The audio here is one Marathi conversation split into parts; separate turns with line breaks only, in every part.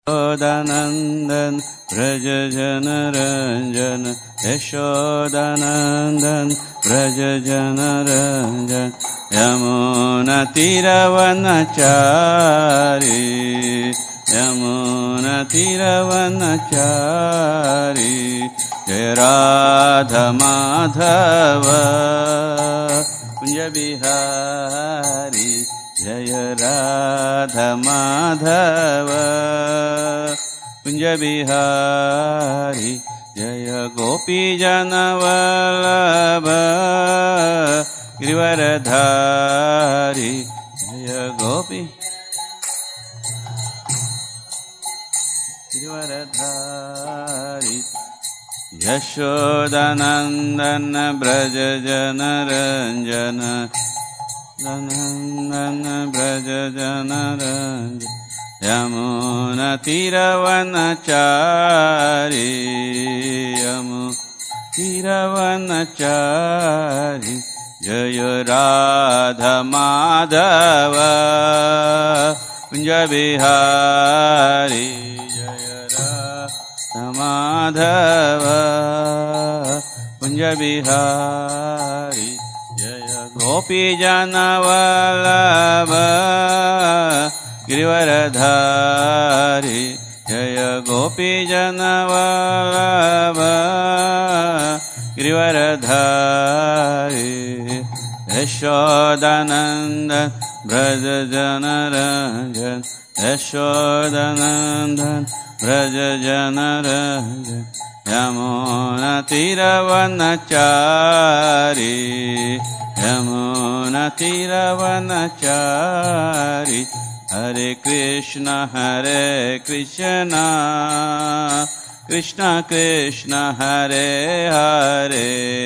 यशोदानन्दन व्रज जनरञ्जन यशोदानन्दन व्रज जनरञ्जन यमुनातीरवनचारी यमुनातीरवनचारी जय राधा माधव कुंज बिहारी जय राधा माधव कुंज बिहारी जय गोपी जनवल्लभ गिरिवरधारी जय गोपी गिरिवरधारी यशोदानन्दन व्रज जनरञ्जन नन्दन व्रज जनरञ्जन यमुनातीरवनचारी यमुनातीरवनचारी जय राधा माधव कुंज बिहारी जय राधा माधव कुंज बिहारी जय गोपी जनवल्लभ गिरिवरधारी जय गोपी जनवल्लभ गिरिवरधारी यशोदानन्दन व्रज जनरञ्जन यशोदानन्दन व्रज जनरञ्जन यमुनातीरवनचारी यमुनातीरवनचारी हरे कृष्ण कृष्ण कृष्ण हरे हरे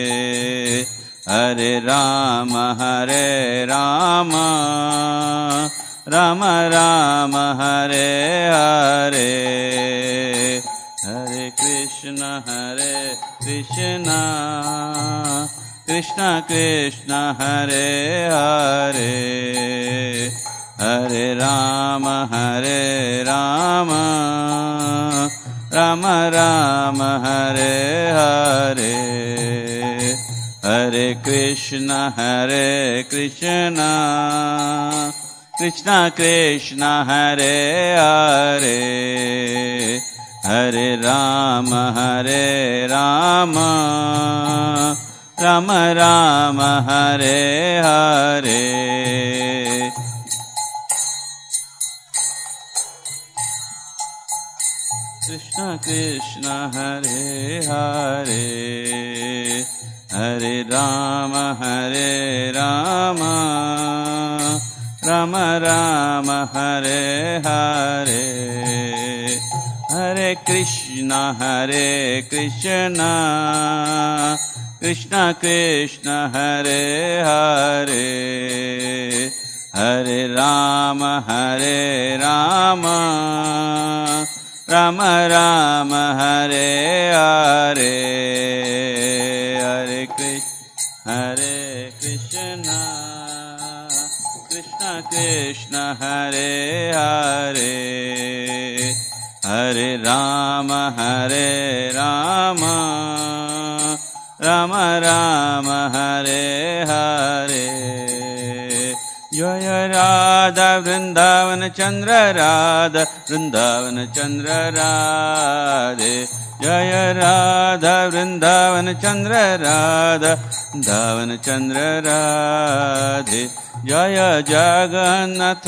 हरे राम राम राम हरे हरे हरे कृष्ण कृष्ण कृष्ण हरे हरे हरे राम राम राम हरे हरे हरे कृष्ण कृष्ण कृष्ण हरे हरे हरे राम राम राम हरे हरे कृष्ण कृष्ण हरे हरे हरे राम राम राम हरे हरे हरे कृष्ण कृष्ण कृष्ण हरे हरे हरे राम राम राम हरे हरे हरे कृष्ण कृष्ण कृष्ण हरे हरे हरे राम राम राम हरे हरे जय राधा वृंदावन चंद्र राधा वृंदावन चंद्र राधे जय राधा वृंदावन चंद्र राधा वृंदावन चंद्र राधे जय जगन्नाथ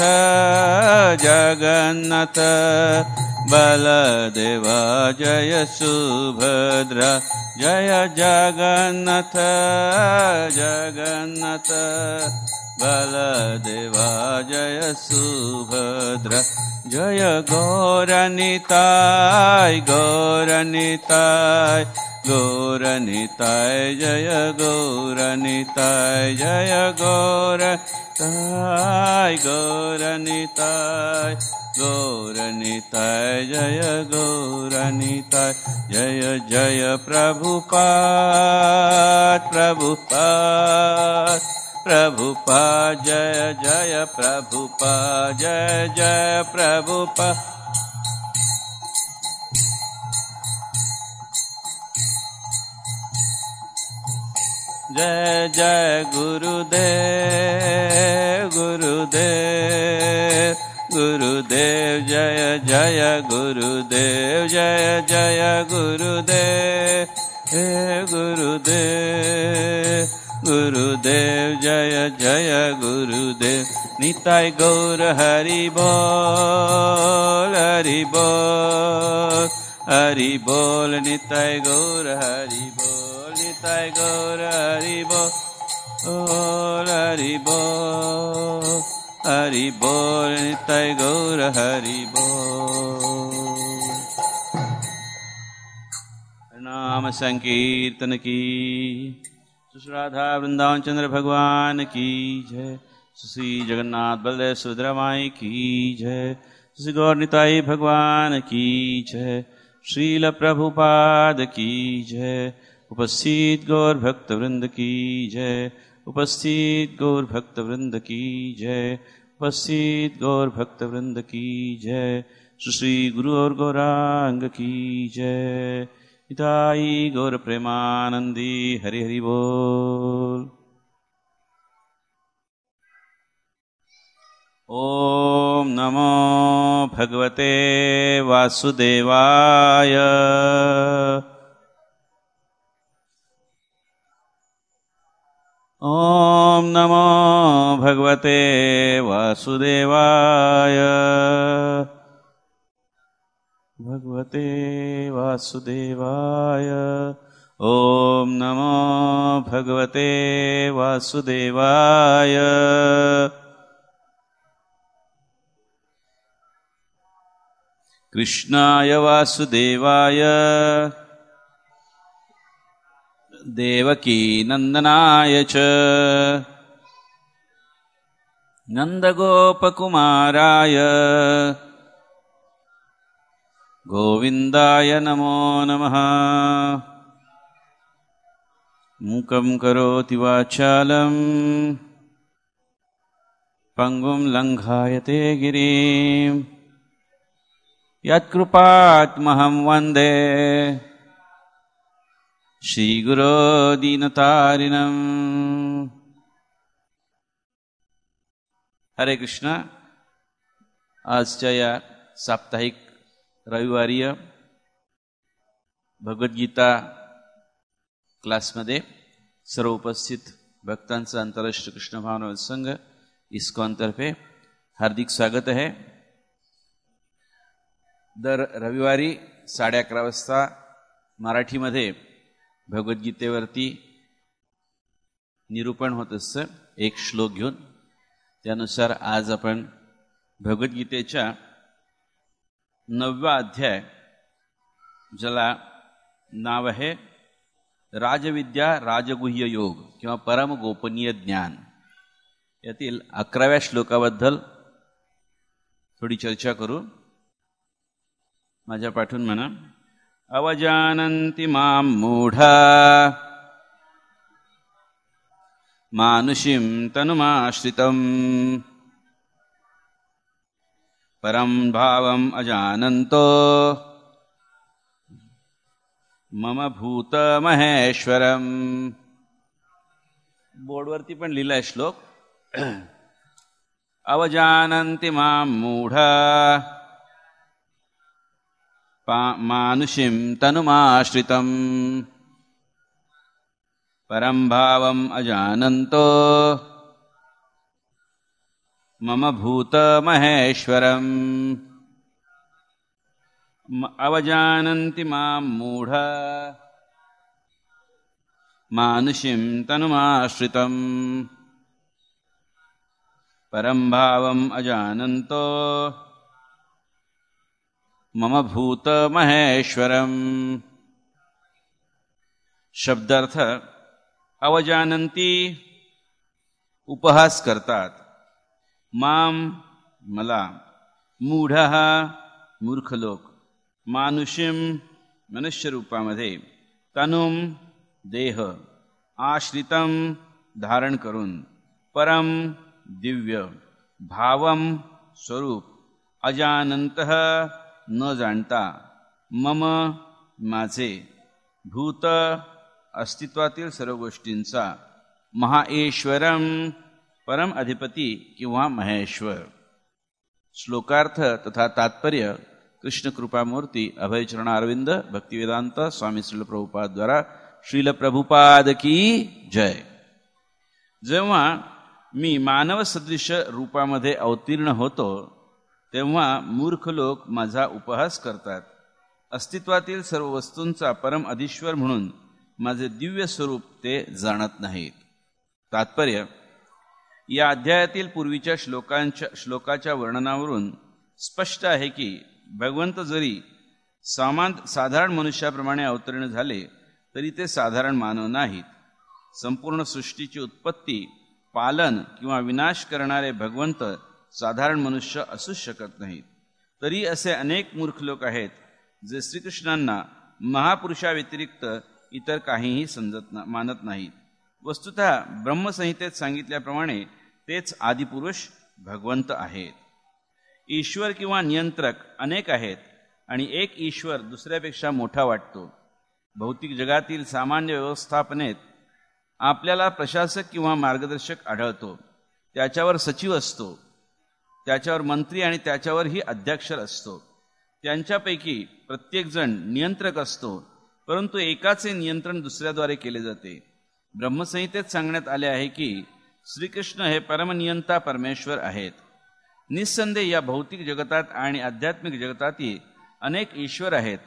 जगन्नाथ बलदेवा जय सुभद्रा जय जगन्नाथ जगन्नाथ बलदेवा जय सुभद्रा जय गौरनिताय गौरनिताय गौरनिताय जय गौरनिताय जय गौरनिताय गौरनिताय गौरनिताय जय गौरनिताय जय जय प्रभुपाद प्रभुपाद प्रभुपाद जय जय प्रभुपाद जय जय प्रभुपाद जय जय गुरुदेव गुरुदेव गुरुदेव जय जय गुरुदेव जय जय गुरुदेव हे गुरुदेव गुरुदेव जय जय गुरुदेव निताय गौर हरि बोल हरि बोल हरि बोल निताय गौर हरि बोल निताय गौर हरि बोल हरि बोल हरि बोल निताय गौर हरि बोल। नाम संकीर्तन की श्री राधा वृंदावन चंद्र भगवान की जय। श्री जगन्नाथ बलदेव सुभद्रा माई की जय। श्री गौर निताई भगवान की जय। श्रील प्रभुपाद की जय। उपस्थित गौर भक्त वृंद की जय। उपस्थित गौर भक्त वृंद की जय। उपस्थित गौर भक्त वृंद की जय। श्री गुरु और गौरांग की जय। हिताई गौर प्रेमानंदी हरि हरि बोल। ओम नमो भगवते वासुदेवाय। ओम नमो भगवते वासुदेवाय भगवते वासुदेवाय। ओम नमो भगवते वासुदेवाय। कृष्णाय वासुदेवाय देवकी नंदनाय च नंदगोपकुमाराय गोविन्दाय नमो नमः। मूकं करोति वाचालं पंगुं लंघायते गिरिं यत्कृपात्महं वन्दे श्रीगुरो दीनतारिणम्। हरे कृष्ण। आजच्या या साप्ताहिक रविवारी भगवद्गीता क्लासमध्ये सर्व उपस्थित भक्तांचा आंतरराष्ट्रीय कृष्ण भावना संघ इस्कॉनतर्फे हार्दिक स्वागत आहे। दर रविवारी 11:30 वाजता मराठीमध्ये भगवद्गीतेवरती निरूपण होत असतं एक श्लोक घेऊन। त्यानुसार आज आपण भगवद्गीतेच्या 9वा अध्याय ज्याला नाव आहे राजविद्या राजगुह्य योग किंवा परम गोपनीय ज्ञान यातील 11व्या श्लोकाबद्दल थोडी चर्चा करू। माझ्या पाठून म्हणा। अवजानन्ति मां मूढा मानुषीं तनुमाश्रितम् परं भावम् अजानन्तो मम भूत महेश्वरम्। बोर्डवरती पण लिहिलाय श्लोक। अवजानन्ति मां मूढा मानुषीं तनुमाश्रितम् परं भावम् अजानन्तो मम भूत महेश्वरम्। अवजानन्ति मां मूढा मानुषीं तनुमाश्रितम् परं भावम् अजानन्तो मम भूत महेश्वरम्। शब्दार्थ अवजानन्ति उपहास करतात, माम मला, मूढः मूर्ख लोक, मानुषीम मनुष्य रूपामध्ये, तनुम देह, आश्रितम धारण करून, परम दिव्य, भावम स्वरूप, अजानंतः न जाणता, मम माझे, भूत अस्तित्वातील सर्व गोष्टींचा, महाएश्वरम, परम अधिपती किंवा महेश्वर. श्लोकार्थ तथा तात्पर्य कृष्ण कृपामूर्ती अभयचरण अरविंद भक्तिवेदांत स्वामी श्रील प्रभुपाद द्वारा श्रील प्रभुपाद की जय. जेव्हा मी मानव सदृश रूपामध्ये अवतीर्ण होतो तेव्हा मूर्ख लोक माझा उपहास करतात. अस्तित्वातील सर्व वस्तूंचा परम अधीश्वर म्हणून माझे दिव्य स्वरूप ते जाणत नाहीत. तात्पर्य: या अध्यायातील पूर्वीच्या श्लोकाच्या वर्णनावरून स्पष्ट आहे की भगवंत जरी साधारण मनुष्याप्रमाणे अवतीर्ण झाले तरी ते साधारण मानव नाहीत. संपूर्ण सृष्टीची उत्पत्ती, पालन किंवा विनाश करणारे भगवंत साधारण मनुष्य असूच शकत नाहीत. तरी असे अनेक मूर्ख लोक आहेत जे श्रीकृष्णांना महापुरुषाव्यतिरिक्त इतर काहीही मानत नाहीत. वस्तुतः ब्रह्मसंहितेत सांगितल्याप्रमाणे तेच आदिपुरुष भगवंत आहेत. ईश्वर किंवा नियंत्रक अनेक आहेत आणि एक ईश्वर दुसऱ्यापेक्षा मोठा वाटतो. भौतिक जगातील सामान्य व्यवस्थापनेत आपल्याला प्रशासक किंवा मार्गदर्शक आढळतो. त्याच्यावर सचिव असतो, त्याच्यावर मंत्री आणि त्याच्यावरही अध्यक्षर असतो. त्यांच्यापैकी प्रत्येकजण नियंत्रक असतो, परंतु एकाचे नियंत्रण दुसऱ्याद्वारे केले जाते. ब्रह्मसंहितेत सांगण्यात आले आहे की श्रीकृष्ण हे परमनियंता परमेश्वर आहेत. निस्संदेह या भौतिक जगतात आणि आध्यात्मिक जगतातही अनेक ईश्वर आहेत,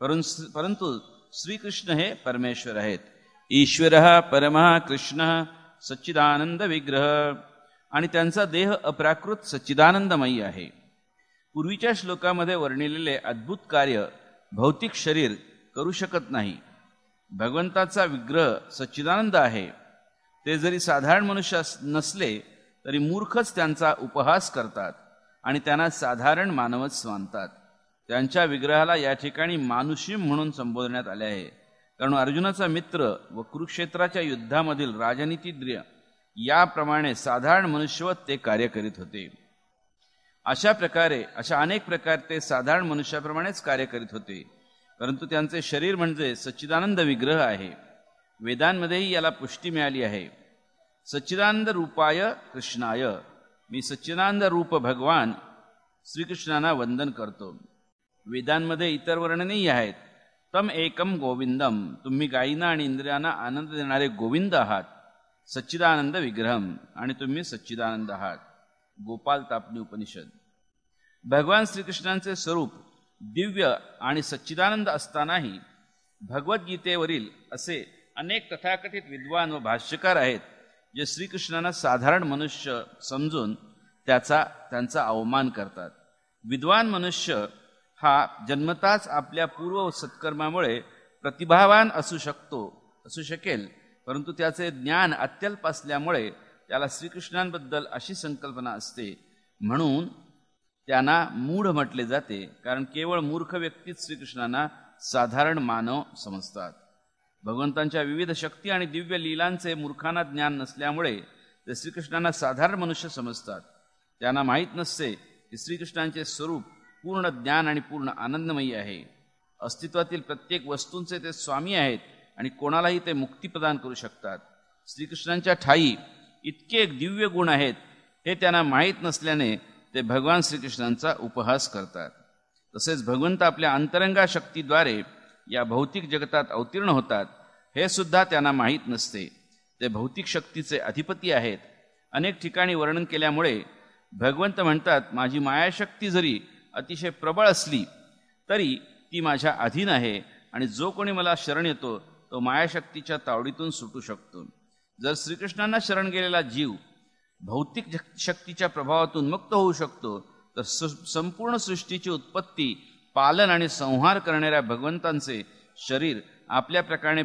परंतु श्रीकृष्ण हे परमेश्वर आहेत. ईश्वरः परमः कृष्णः सच्चिदानंद विग्रह, आणि त्यांचा देह अप्राकृत सच्चिदानंदमयी आहे. पूर्वीच्या श्लोकामध्ये वर्णिलेले अद्भुत कार्य भौतिक शरीर करू शकत नाही. भगवंताचा विग्रह सच्चिदानंद आहे. ते जरी साधारण मनुष्य नसले तरी मूर्खच त्यांचा उपहास करतात आणि त्यांना साधारण मानवच मानतात. त्यांच्या विग्रहाला या ठिकाणी मानुषीम म्हणून संबोधण्यात आले आहे, कारण अर्जुनाचा मित्र व कुरुक्षेत्राच्या युद्धामधील राजनीतिज्ञ याप्रमाणे साधारण मनुष्यवत ते कार्य करीत होते. अशा अनेक प्रकारे ते साधारण मनुष्याप्रमाणेच कार्य करीत होते, परंतु त्यांचे शरीर म्हणजे सच्चिदानंद विग्रह आहे. वेदांमध्येही याला पुष्टी मिळाली आहे. सच्चिदानंद रूपाय कृष्णाय, मी सच्चिदानंद रूप भगवान श्रीकृष्णांना वंदन करतो. वेदांमध्ये इतर वर्णनेही आहेत. तम एकम गोविंदम, तुम्ही गायींना आणि इंद्रियांना आनंद देणारे गोविंद आहात. सच्चिदानंद विग्रहम, आणि तुम्ही सच्चिदानंद आहात. गोपाल तापनी उपनिषद. भगवान श्रीकृष्णांचे स्वरूप दिव्य आणि सच्चिदानंद असतानाही भगवद्गीतेवरील असे अनेक तथाकथित विद्वान व भाष्यकार आहेत जे श्रीकृष्णांना साधारण मनुष्य समजून त्यांचा अवमान करतात. विद्वान मनुष्य हा जन्मताच आपल्या पूर्व सत्कर्मामुळे प्रतिभावान असू शकेल, परंतु त्याचे ज्ञान अत्यल्प असल्यामुळे त्याला श्रीकृष्णांबद्दल अशी संकल्पना असते, म्हणून त्यांना मूढ म्हटले जाते. कारण केवळ मूर्ख व्यक्तीच श्रीकृष्णांना साधारण मानव समजतात. भगवंतांच्या विविध शक्ती आणि दिव्य लीलांचे मूर्खांना ज्ञान नसल्यामुळे ते श्रीकृष्णांना साधारण मनुष्य समजतात. त्यांना माहीत नसते की श्रीकृष्णांचे स्वरूप पूर्ण ज्ञान आणि पूर्ण आनंदमयी आहे. अस्तित्वातील प्रत्येक वस्तूंचे ते स्वामी आहेत आणि कोणालाही ते मुक्ती प्रदान करू शकतात. श्रीकृष्णांच्या ठायी इतके दिव्य गुण आहेत हे त्यांना माहीत नसल्याने ते भगवान श्रीकृष्णांचा उपहास करतात. तसेच भगवंत आपल्या अंतरंगा शक्तीद्वारे या भौतिक जगतात अवतीर्ण होतात हे सुद्धा त्यांना माहीत नसते. ते भौतिक शक्तीचे अधिपती आहेत. अनेक ठिकाणी वर्णन केल्यामुळे भगवंत म्हणतात, माझी मायाशक्ती जरी अतिशय प्रबळ असली तरी ती माझ्या अधीन आहे आणि जो कोणी मला शरण येतो तो मायाशक्तीच्या तावडीतून सुटू शकतो. जर श्रीकृष्णांना शरण गेलेला जीव भौतिक शक्तीच्या प्रभावातून मुक्त होऊ शकतो तर संपूर्ण सृष्टीची उत्पत्ती, पालन आणि संहार करणाऱ्या भगवंतांचे शरीर आपल्या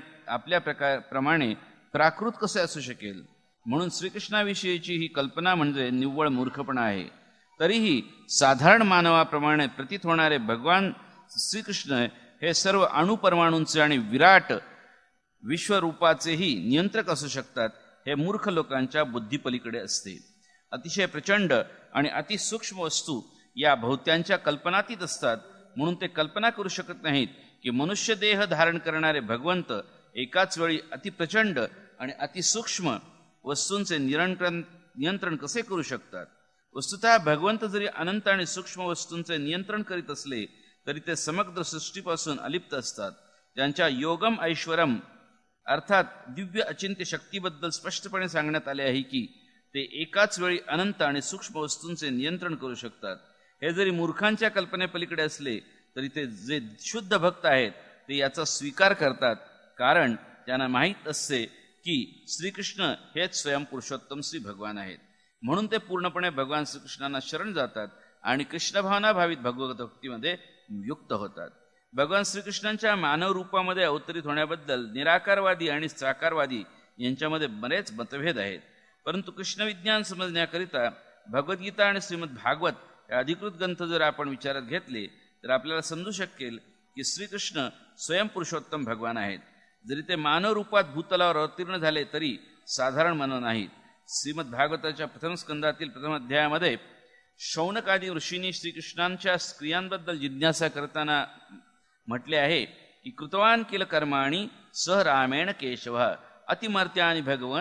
प्रमाणे प्राकृत कसे असू शकेल. म्हणून श्रीकृष्णाविषयीची ही कल्पना म्हणजे निव्वळ मूर्खपणा आहे. तरीही साधारण मानवाप्रमाणे प्रतीत होणारे भगवान श्रीकृष्ण हे सर्व अणुपरमाणूंचे आणि विराट विश्वरूपाचेही नियंत्रक असू शकतात हे मूर्ख लोकांच्या बुद्धीपलीकडे असते. अतिशय प्रचंड आणि अतिसूक्ष्म वस्तू या भौत्यांच्या कल्पनातीत असतात, म्हणून ते कल्पना करू शकत नाहीत की मनुष्य देह धारण करणारे भगवंत एकाच वेळी अतिप्रचंड आणि अतिसूक्ष्म वस्तूंचे नियंत्रण कसे करू शकतात? वस्तुतः भगवंत जरी अनंत आणि सूक्ष्म वस्तूंचे नियंत्रण करीत असले तरी ते समग्र सृष्टीपासून अलिप्त असतात. त्यांच्या योगम ऐश्वरम अर्थात दिव्य अचिंत्य शक्तीबद्दल स्पष्टपणे सांगण्यात आले आहे की ते एकाच वेळी अनंत आणि सूक्ष्म वस्तूंचे नियंत्रण करू शकतात. हे जरी मूर्खांच्या कल्पनेपलीकडे असले तरी ते जे शुद्ध भक्त आहेत ते याचा स्वीकार करतात, कारण त्यांना माहीत असते की श्रीकृष्ण हेच स्वयं पुरुषोत्तम श्री भगवान आहेत. म्हणून ते पूर्णपणे भगवान श्रीकृष्णांना शरण जातात आणि कृष्णभावना भावित भगवत भक्तीमध्ये युक्त होतात. भगवान श्रीकृष्णांच्या मानव रूपामध्ये अवतरित होण्याबद्दल निराकारवादी आणि साकारवादी यांच्यामध्ये बरेच मतभेद आहेत. परंतु कृष्ण विज्ञान समजण्याकरिता भगवद्गीता आणि श्रीमद भागवत या अधिकृत ग्रंथ जर आपण विचारात घेतले तर आपल्याला समजू शकेल की श्रीकृष्ण स्वयं पुरुषोत्तम भगवान आहेत. जरी ते मानव रूपात भूतलावर अवतीर्ण झाले तरी साधारण मानव नाहीत. श्रीमद भागवताच्या प्रथम स्कंदातील प्रथम अध्यायामध्ये शौनकादी ऋषींनी श्रीकृष्णांच्या क्रियांबद्दल जिज्ञासा करताना म्हटले आहे की कृतवान किल कर्माणी सह रामेण केशव अतिमर्त्यानी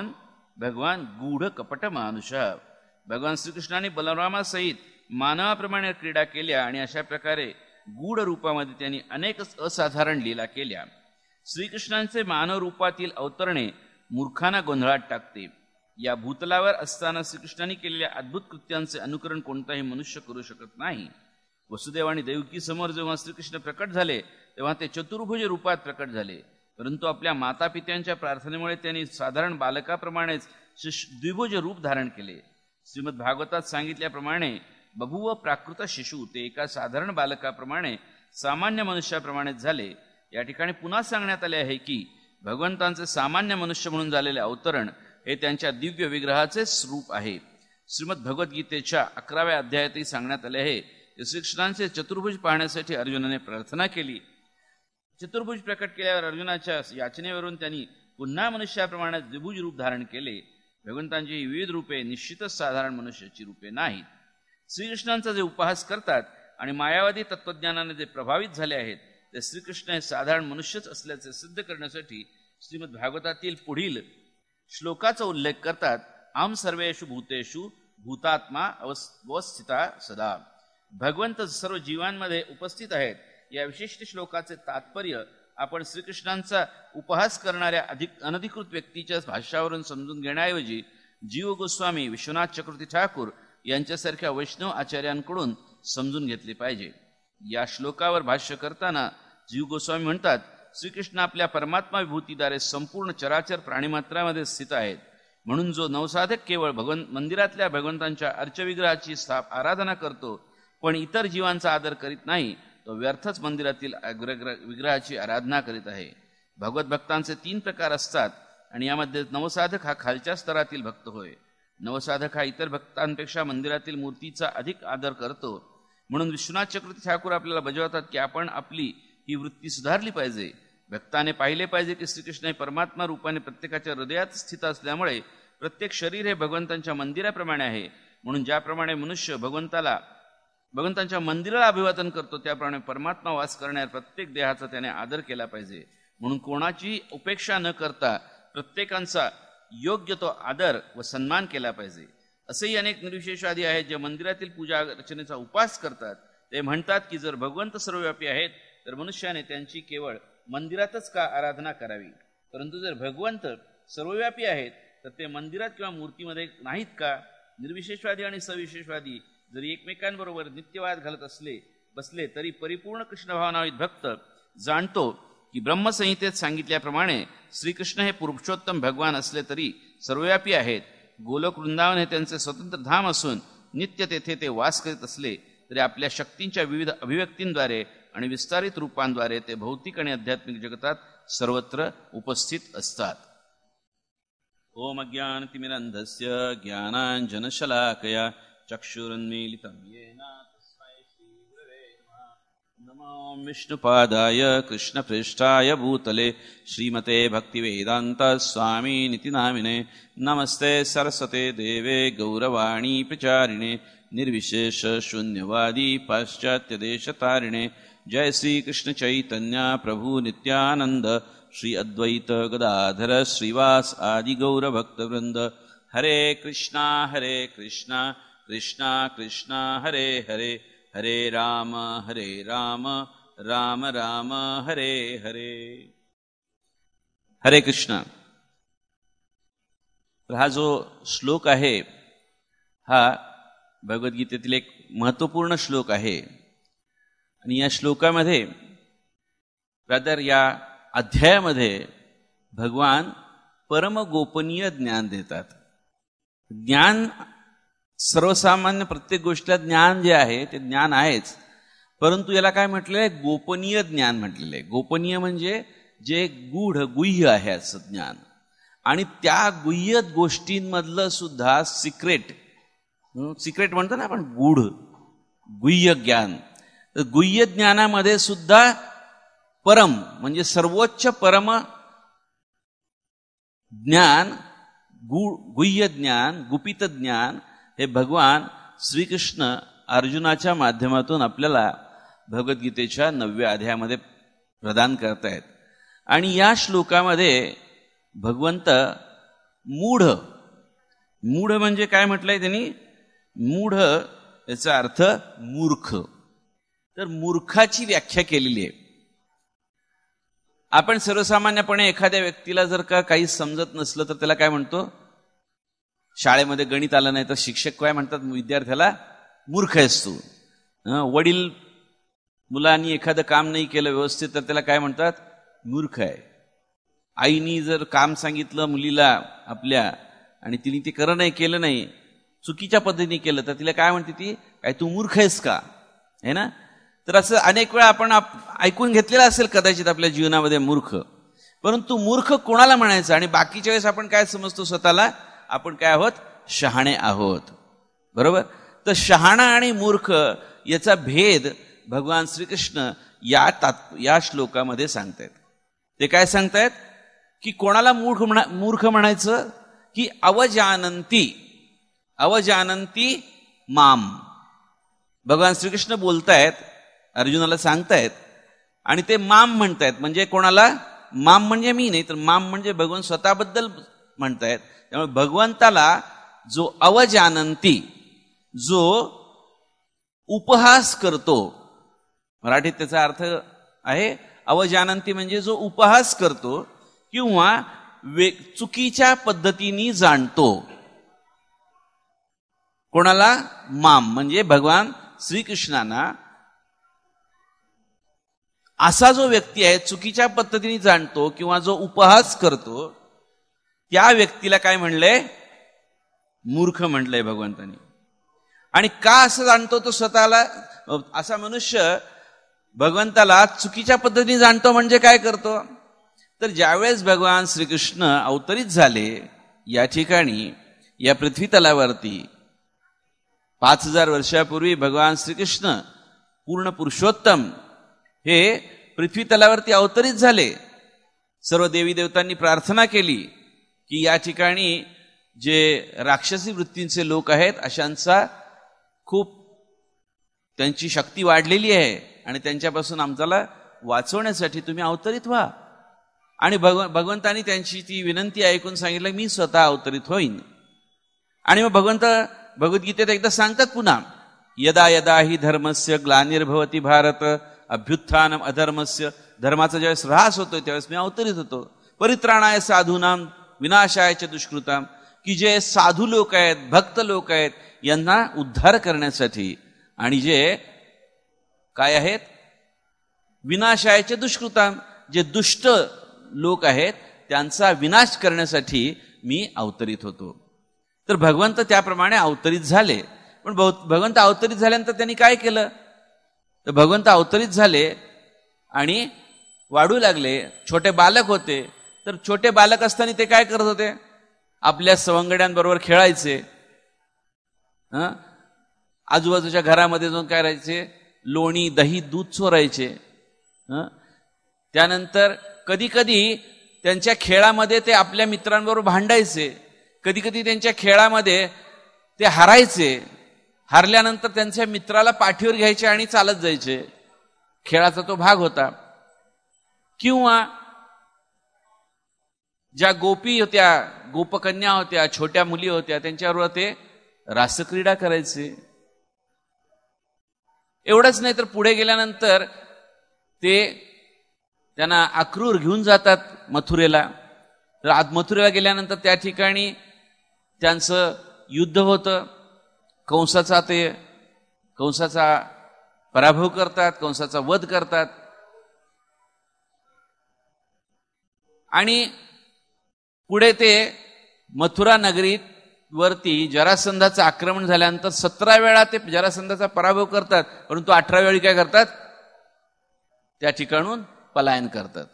भगवान गूढ कपट मानुष. भगवान श्रीकृष्णाने बलरामासहित मानवाप्रमाणे क्रीडा केल्या आणि अशा प्रकारे गूढ रूपामध्ये त्यांनी अनेक असाधारण लीला केल्या. श्रीकृष्णांचे मानव रूपातील अवतरणे मूर्खांना गोंधळात टाकते. या भूतलावर असताना श्रीकृष्णांनी केलेल्या अद्भुत कृत्यांचे अनुकरण कोणताही मनुष्य करू शकत नाही. वसुदेव आणि देवकी समोर जेव्हा श्रीकृष्ण प्रकट झाले तेव्हा ते चतुर्भुज रूपात प्रकट झाले, परंतु आपल्या मातापित्यांच्या प्रार्थनेमुळे त्यांनी साधारण बालकाप्रमाणेच द्विभुज रूप धारण केले. श्रीमद भागवतात सांगितल्याप्रमाणे बभूव प्राकृत शिशु, ते एका साधारण बालकाप्रमाणे सामान्य मनुष्याप्रमाणेच झाले. या ठिकाणी पुन्हा सांगण्यात आले आहे की भगवंतांचे सामान्य मनुष्य म्हणून झालेले अवतरण हे त्यांच्या दिव्य विग्रहाचे स्वरूप आहे. श्रीमद भगवद्गीतेच्या 11व्या अध्यायातही सांगण्यात आले आहे की श्रीकृष्णांचे चतुर्भुज पाहण्यासाठी अर्जुनाने प्रार्थना केली. चतुर्भुज प्रकट केल्यावर अर्जुनाच्या याचनेवरून त्यांनी पुन्हा मनुष्याप्रमाणे द्विभुज रूप धारण केले. भगवंतांची ही विविध रूपे निश्चितच साधारण मनुष्याची रूपे नाहीत. श्रीकृष्णांचा जे उपहास करतात आणि मायावादी तत्वज्ञानाने जे प्रभावित झाले आहेत ते श्रीकृष्ण हे साधारण मनुष्यच असल्याचे सिद्ध करण्यासाठी श्रीमद भागवतातील पुढील श्लोकाचा उल्लेख करतात. आम सर्वेषु भूतेषु भूतात्मा अवस्थिता सदा. भगवंत सर्व जीवांमध्ये उपस्थित आहेत. या विशिष्ट श्लोकाचे तात्पर्य आपण श्रीकृष्णांचा उपहास करणाऱ्या अनधिकृत व्यक्तीच्या भाष्यावरून समजून घेण्याऐवजी जीव गोस्वामी, विश्वनाथ चक्रवर्ती ठाकूर यांच्यासारख्या वैष्णव आचार्यांकडून समजून घेतले पाहिजे. या श्लोकावर भाष्य करताना जीव गोस्वामी म्हणतात, श्रीकृष्ण आपल्या परमात्मा विभूतीद्वारे संपूर्ण चराचर प्राणीमात्रामध्ये स्थित आहेत. म्हणून जो नवसाधक केवळ मंदिरातल्या भगवंतांच्या अर्चविग्रहाची आराधना करतो पण इतर जीवांचा आदर करीत नाही, तो व्यर्थच मंदिरातील विग्रहाची आराधना करीत आहे. भगवत भक्तांचे 3 प्रकार असतात आणि यामध्ये नवसाधक हा खालच्या स्तरातील भक्त होय. नवसाधक हा इतर भक्तांपेक्षा मंदिरातील मूर्तीचा अधिक आदर करतो. म्हणून विश्वनाथ चक्रवर्ती ठाकूर आपल्याला बजावतात की आपण आपली ही वृत्ती सुधारली पाहिजे. भक्ताने पाहिले पाहिजे की श्रीकृष्ण हे परमात्मा रूपाने प्रत्येकाच्या हृदयात स्थित असल्यामुळे प्रत्येक शरीर हे भगवंतांच्या मंदिराप्रमाणे आहे. म्हणून ज्याप्रमाणे मनुष्य भगवंतांच्या मंदिराला अभिवादन करतो त्याप्रमाणे परमात्मा वास करणाऱ्या प्रत्येक देहाचा त्याने आदर केला पाहिजे. म्हणून कोणाची उपेक्षा न करता प्रत्येकांचा योग्य तो आदर व सन्मान केला पाहिजे. असेही अनेक निर्विशेषवादी आहेत जे मंदिरातील पूजा अर्चनेचा उपास करतात. ते म्हणतात की जर भगवंत सर्वव्यापी आहेत तर मनुष्याने त्यांची केवळ मंदिरातच का आराधना करावी, परंतु जर भगवंत सर्वव्यापी आहेत तर ते मंदिरात किंवा मूर्तीमध्ये नाहीत का? निर्विशेषवादी आणि सविशेषवादी जरी एकमेकांबरोबर नित्यवाद घालत बसले तरी परिपूर्ण कृष्ण भावनावित भक्त जाणतो की ब्रह्मसंहितेत सांगितल्याप्रमाणे श्रीकृष्ण हे पुरुषोत्तम भगवान असले तरी सर्वव्यापी आहेत. गोलोक वृंदावन हे त्यांचे स्वतंत्र धाम असून नित्य तेथे ते वास करीत असले तरी आपल्या शक्तींच्या विविध अभिव्यक्तींद्वारे आणि विस्तारित रूपांद्वारे ते भौतिक आणि आध्यात्मिक जगतात सर्वत्र उपस्थित असतात. ओम अज्ञानतिमिरन्धस्य ज्ञानाञ्जनशलाकया चक्षुरुन्मीलितं येन तस्मै श्रीगुरवे नमः. नमो विष्णुपादाय कृष्णप्रेष्ठाय भूतले श्रीमते भक्तिवेदान्त स्वामिनिति नामिने. नमस्ते सरस्वते देवे गौरवाणी प्रचारिणे निर्विशेष शून्यवादी पाश्चात्यदेशतारिणे. जय श्री कृष्ण चैतन्य प्रभु नित्यानंद श्री अद्वैत गदाधर श्रीवास आदि गौर भक्तवृंद. हरे कृष्णा कृष्णा कृष्णा हरे हरे, हरे राम राम राम हरे हरे. हरे कृष्ण. हा जो श्लोक आहे हा भगवद्गीतेतील एक महत्वपूर्ण श्लोक आहे. आणि या श्लोकामध्ये ब्रदर या अध्यायामध्ये भगवान परम गोपनीय ज्ञान देतात. ज्ञान सर्वसामान्य प्रत्येक गोष्टीला ज्ञान जे आहे ते ज्ञान आहेच, परंतु याला काय म्हटलेलं आहे? गोपनीय ज्ञान म्हटलेलं आहे. गोपनीय म्हणजे जे गूढ गुह्य आहे असं ज्ञान. आणि त्या गुह्य गोष्टींमधलं सुद्धा सिक्रेट म्हणतो ना आपण, गूढ गुह्य ज्ञान. गुह्य ज्ञानामध्ये सुद्धा परम म्हणजे सर्वोच्च परम ज्ञान, गुह्य ज्ञान, गुपित ज्ञान हे भगवान श्रीकृष्ण अर्जुनाच्या माध्यमातून आपल्याला भगवद्गीतेच्या 9व्या अध्यायामध्ये प्रदान करतायत. आणि या श्लोकामध्ये भगवंत मूढ म्हणजे काय म्हटलंय त्यांनी? मूढ याचा अर्थ मूर्ख. तर मूर्खाची व्याख्या केलेली आहे. आपण सर्वसामान्यपणे एखाद्या व्यक्तीला जर का काही समजत नसलं तर त्याला काय म्हणतो? शाळेमध्ये गणित आलं नाही तर शिक्षक काय म्हणतात? विद्यार्थ्याला मूर्ख आहेस तू. वडील मुलांनी एखादं काम नाही केलं व्यवस्थित तर त्याला काय म्हणतात? मूर्ख आहे. आईनी जर काम सांगितलं मुलीला आपल्या आणि तिने ते केलं नाही, चुकीच्या पद्धतीने केलं तर तिला काय म्हणते? ती काय तू मूर्ख आहेस का? है ना? तर असं अनेक वेळा आपण ऐकून घेतलेलं असेल कदाचित आपल्या जीवनामध्ये मूर्ख. परंतु मूर्ख कोणाला म्हणायचं? आणि बाकीच्या वेळेस आपण काय समजतो स्वतःला? आपण काय आहोत? शहाणे आहोत. बरोबर? तर शहाणा आणि मूर्ख याचा भेद भगवान श्रीकृष्ण या श्लोकामध्ये सांगतायत. ते काय सांगतायत? की कोणाला मूर्ख म्हणायचं? की अवजानंती माम. भगवान श्रीकृष्ण बोलतायत, अर्जुनाला सांगतायत आणि ते माम म्हणतायत. म्हणजे कोणाला? माम म्हणजे मी नाही, तर माम म्हणजे भगवान स्वतःबद्दल म्हणतायत. त्यामुळे भगवंताला जो अवजानंती, जो उपहास करतो, मराठीत त्याचा अर्थ आहे अवजानंती म्हणजे जो उपहास करतो किंवा चुकीच्या पद्धतीने जाणतो. कोणाला? माम म्हणजे भगवान श्रीकृष्णांना. असा जो व्यक्ती आहे चुकीच्या पद्धतीने जाणतो किंवा जो उपहास करतो त्या व्यक्तीला काय म्हणलंय? मूर्ख म्हटलंय भगवंतानी. आणि का असं जाणतो तो स्वतःला? असा मनुष्य भगवंताला चुकीच्या पद्धतीने जाणतो म्हणजे काय करतो? तर ज्यावेळेस भगवान श्रीकृष्ण अवतरित झाले या ठिकाणी या पृथ्वी तलावरती 5000 वर्षापूर्वी भगवान श्रीकृष्ण पूर्ण पुरुषोत्तम हे पृथ्वी तलावरती अवतरित झाले. सर्व देवी देवतांनी प्रार्थना केली की या ठिकाणी जे राक्षसी वृत्तींचे लोक आहेत अशांचा खूप त्यांची शक्ती वाढलेली आहे आणि त्यांच्यापासून आम्हाला वाचवण्यासाठी तुम्ही अवतरित व्हा. आणि भगवंतानी त्यांची ती विनंती ऐकून सांगितलं मी स्वतः अवतरित होईन. आणि मग भगवंत भगवद्गीतेत एकदा सांगतात पुन्हा, यदा यदा हि धर्मस्य ग्लानिर्भवती भारत अभ्युत्थानम अधर्मस्य. धर्माचा ज्यावेळेस ऱ्हास होतोय त्यावेळेस मी अवतरित होतो. परित्राणाय साधूनाम विनाशाय च दुष्कृताम. की जे साधू लोक आहेत, भक्त लोक आहेत यांना उद्धार करण्यासाठी आणि जे काय आहेत? विनाशाय च दुष्कृताम, जे दुष्ट लोक आहेत त्यांचा विनाश करण्यासाठी मी अवतरित होतो. तर भगवंत त्याप्रमाणे अवतरित झाले. पण भगवंत अवतरित झाल्यानंतर त्यांनी काय केलं? तर भगवंत अवतरित झाले आणि वाढू लागले. छोटे बालक होते, तर छोटे बालक असताना ते काय करत होते? आपल्या सवंगड्यांबरोबर खेळायचे. आजूबाजूच्या घरामध्ये जाऊन काय राहायचे? लोणी दही दूध चोरायचे. त्यानंतर कधी कधी त्यांच्या खेळामध्ये ते आपल्या मित्रांबरोबर भांडायचे. कधी कधी त्यांच्या खेळामध्ये ते हारायचे. हारल्यानंतर त्यांच्या मित्राला पाठीवर घ्यायचे आणि चालत जायचे. खेळाचा तो भाग होता. किंवा ज्या गोपी होत्या, गोपकन्या होत्या, छोट्या मुली होत्या, त्यांच्याबरोबर ते रासक्रीडा करायचे. एवढंच नाही तर पुढे गेल्यानंतर ते त्यांना अक्रूर घेऊन जातात मथुरेला. तर मथुरेला गेल्यानंतर त्या ठिकाणी त्यांचं युद्ध होतं. कंसाचा पराभव करतात, कंसाचा वध करतात. आणि पुढे ते मथुरा नगरीत वरती जरासंधाचं आक्रमण झाल्यानंतर 17 वेळा ते जरासंधाचा पराभव करतात, परंतु 18 वेळी काय करतात, त्या ठिकाणून पलायन करतात.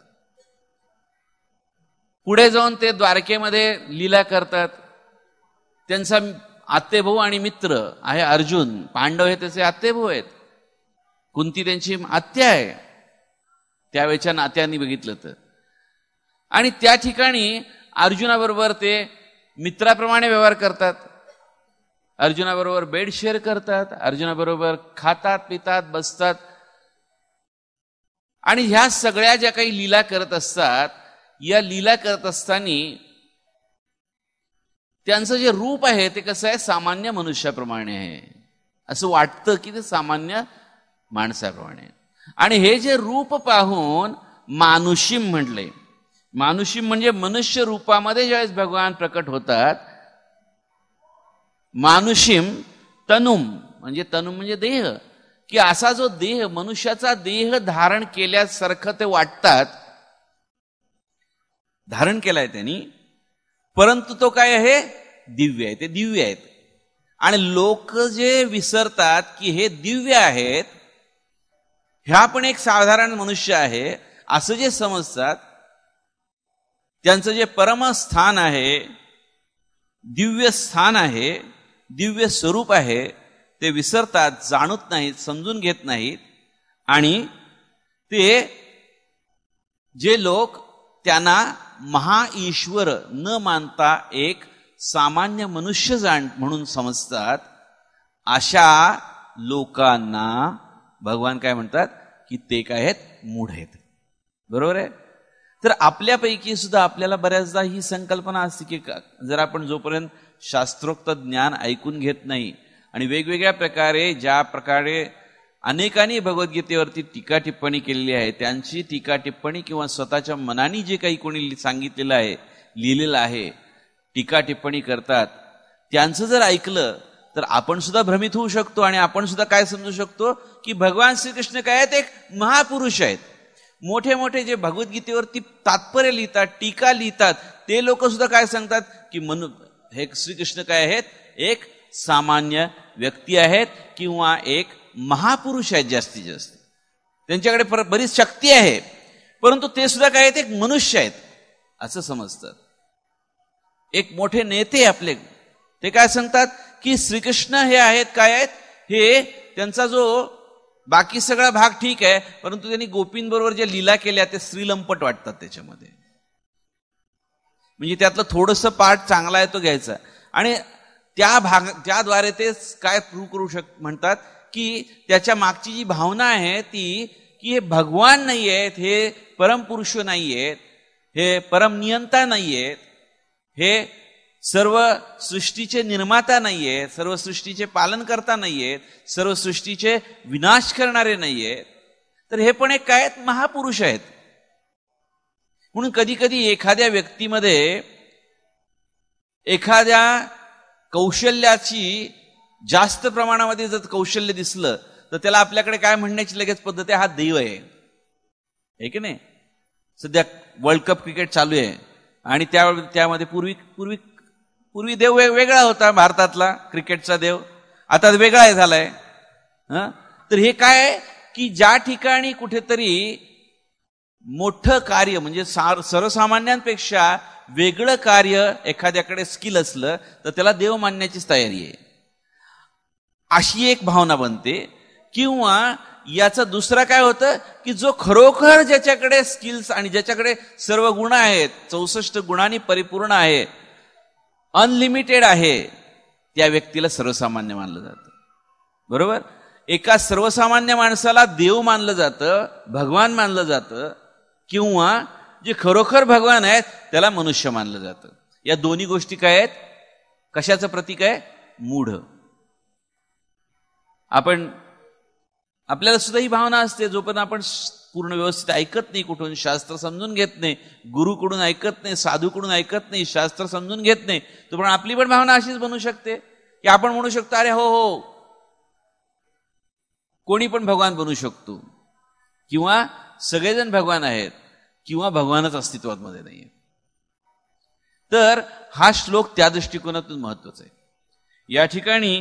पुढे जाऊन ते द्वारकेमध्ये लीला करतात. त्यांचा आत्तेभाऊ आणि मित्र आहे अर्जुन. पांडव हे त्याचे आत्तेभाऊ आहेत. कुंती त्यांची आत्या आहे त्यावेळच्या नात्यांनी बघितलं तर. आणि त्या ठिकाणी अर्जुनाबरोबर ते मित्राप्रमाणे व्यवहार करतात. अर्जुनाबरोबर बेड शेअर करतात, अर्जुनाबरोबर खातात, पितात, बसतात. आणि ह्या सगळ्या ज्या काही लीला करत असतात, या लीला करत असताना त्यांचं जे रूप आहे ते कसं आहे, सामान्य मनुष्याप्रमाणे आहे. असं वाटतं की ते सामान्य माणसाप्रमाणे. आणि हे जे रूप पाहून मानुषीम म्हटले. मानुषीम म्हणजे मनुष्य रूपामध्ये ज्यावेळेस भगवान प्रकट होतात. मानुषीम तनुम म्हणजे देह, की असा जो देह, मनुष्याचा देह धारण केल्यासारखं ते वाटतात. धारण केलाय त्यांनी, परंतु तो काय आहे, दिव्य आहे. ते दिव्य आहेत. आणि लोक जे विसरतात की हे दिव्य आहेत, ह्या पण एक साधारण मनुष्य आहे असं जे समजतात, त्यांचं जे परमस्थान आहे, दिव्य स्थान आहे, दिव्य स्वरूप आहे, ते विसरतात, जाणत नाहीत, समजून घेत नाहीत. आणि ते जे लोक त्यांना महाईश्वर न मानता एक सामान्य मनुष्य म्हणून समजतात, अशा लोकांना भगवान काय म्हणतात की ते काय आहेत, मूढ आहेत. बरोबर आहे. तर आपल्यापैकी सुद्धा आपल्याला बऱ्याचदा ही संकल्पना असते की जर आपण जोपर्यंत शास्त्रोक्त ज्ञान ऐकून घेत नाही आणि वेगवेगळ्या प्रकारे, ज्या प्रकारे अनेकांनी भगवद्गीतेवरती टीका टिप्पणी केलेली आहे, त्यांची टीका टिप्पणी किंवा स्वतःच्या मनाने जे काही कोणी सांगितलेलं आहे, लिहिलेलं आहे, टीका टिप्पणी करतात, त्यांचं जर ऐकलं तर आपण सुद्धा भ्रमित होऊ शकतो. आणि आपण सुद्धा काय समजू शकतो की भगवान श्रीकृष्ण काय आहेत, एक महापुरुष आहेत. मोठे मोठे जे भगवद्गीतेवरती तात्पर्य लिहितात, टीका लिहितात, ते लोक सुद्धा काय सांगतात की हे श्रीकृष्ण काय आहेत, एक सामान्य व्यक्ती आहेत किंवा एक महापुरुष आहेत. जास्तीत जास्त त्यांच्याकडे बरीच शक्ती आहे, परंतु ते सुद्धा काय आहेत, एक मनुष्य आहेत असं समजतात. एक मोठे नेते आपले, ते काय सांगतात की श्रीकृष्ण हे आहेत, काय आहेत, हे त्यांचा जो बाकी सगळा भाग ठीक आहे, परंतु त्यांनी गोपींबरोबर जे लीला केल्या ते स्त्रीलंपट वाटतात त्याच्यामध्ये. म्हणजे त्यातलं थोडंसं पार्ट चांगला आहे तो घ्यायचा. आणि त्याद्वारे ते काय प्रूव्ह करू म्हणतात की त्याच्या मागची जी भावना आहे ती की हे भगवान नाही आहेत, हे परमपुरुष नाही आहेत, हे परमनियंता नाही आहेत, हे सर्व सृष्टीचे निर्माता नाहीये, सर्व सृष्टीचे पालन करता नाहीयेत, सर्व सृष्टीचे विनाश करणारे नाहीयेत. तर हे पण एक काय आहेत, महापुरुष आहेत. म्हणून कधी कधी एखाद्या व्यक्तीमध्ये एखाद्या कौशल्याची जास्त प्रमाणामध्ये जर कौशल्य दिसलं तर त्याला आपल्याकडे काय म्हणण्याची लगेच पद्धत आहे, हा देव आहे की नाही. सध्या वर्ल्ड कप क्रिकेट चालू आहे आणि त्यामध्ये पूर्वी देव वेगळा होता, भारतातला क्रिकेटचा देव आता वेगळा झालाय. तर हे काय आहे की ज्या ठिकाणी कुठेतरी मोठं कार्य म्हणजे सर्वसामान्यांपेक्षा वेगळं कार्य एखाद्याकडे स्किल असलं तर त्याला देव मानण्याचीच तयारी आहे, अशी एक भावना बनते. किंवा याचं दुसरं काय होतं की जो खरोखर ज्याच्याकडे स्किल्स आणि ज्याच्याकडे सर्व गुण आहेत, 64 गुणांनी परिपूर्ण आहे, अनलिमिटेड आहे, त्या व्यक्तीला सर्वसामान्य मानलं जातं. बरोबर. एका सर्वसामान्य माणसाला देव मानलं जातं, भगवान मानलं जातं, किंवा जे खरोखर भगवान आहेत त्याला मनुष्य मानलं जातं. या दोन्ही गोष्टी काय आहेत? कशाचं प्रतीक आहे? मूढ. आपल्याला सुद्धा ही भावना असते, जोपर्यंत आपण पूर्ण व्यवस्थित ऐकत नाही, कुठून शास्त्र समजून घेत नाही, गुरुकडून ऐकत नाही, साधूकडून ऐकत नाही, शास्त्र समजून घेत नाही, तोपर्यंत आपली पण भावना अशीच बनू शकते की आपण म्हणू शकतो अरे हो हो कोणी पण भगवान बनू शकतो, किंवा सगळेजण भगवान आहेत, किंवा भगवानच अस्तित्वात मध्ये नाहीये. तर हा श्लोक त्या दृष्टिकोनातून महत्वाचा आहे. या ठिकाणी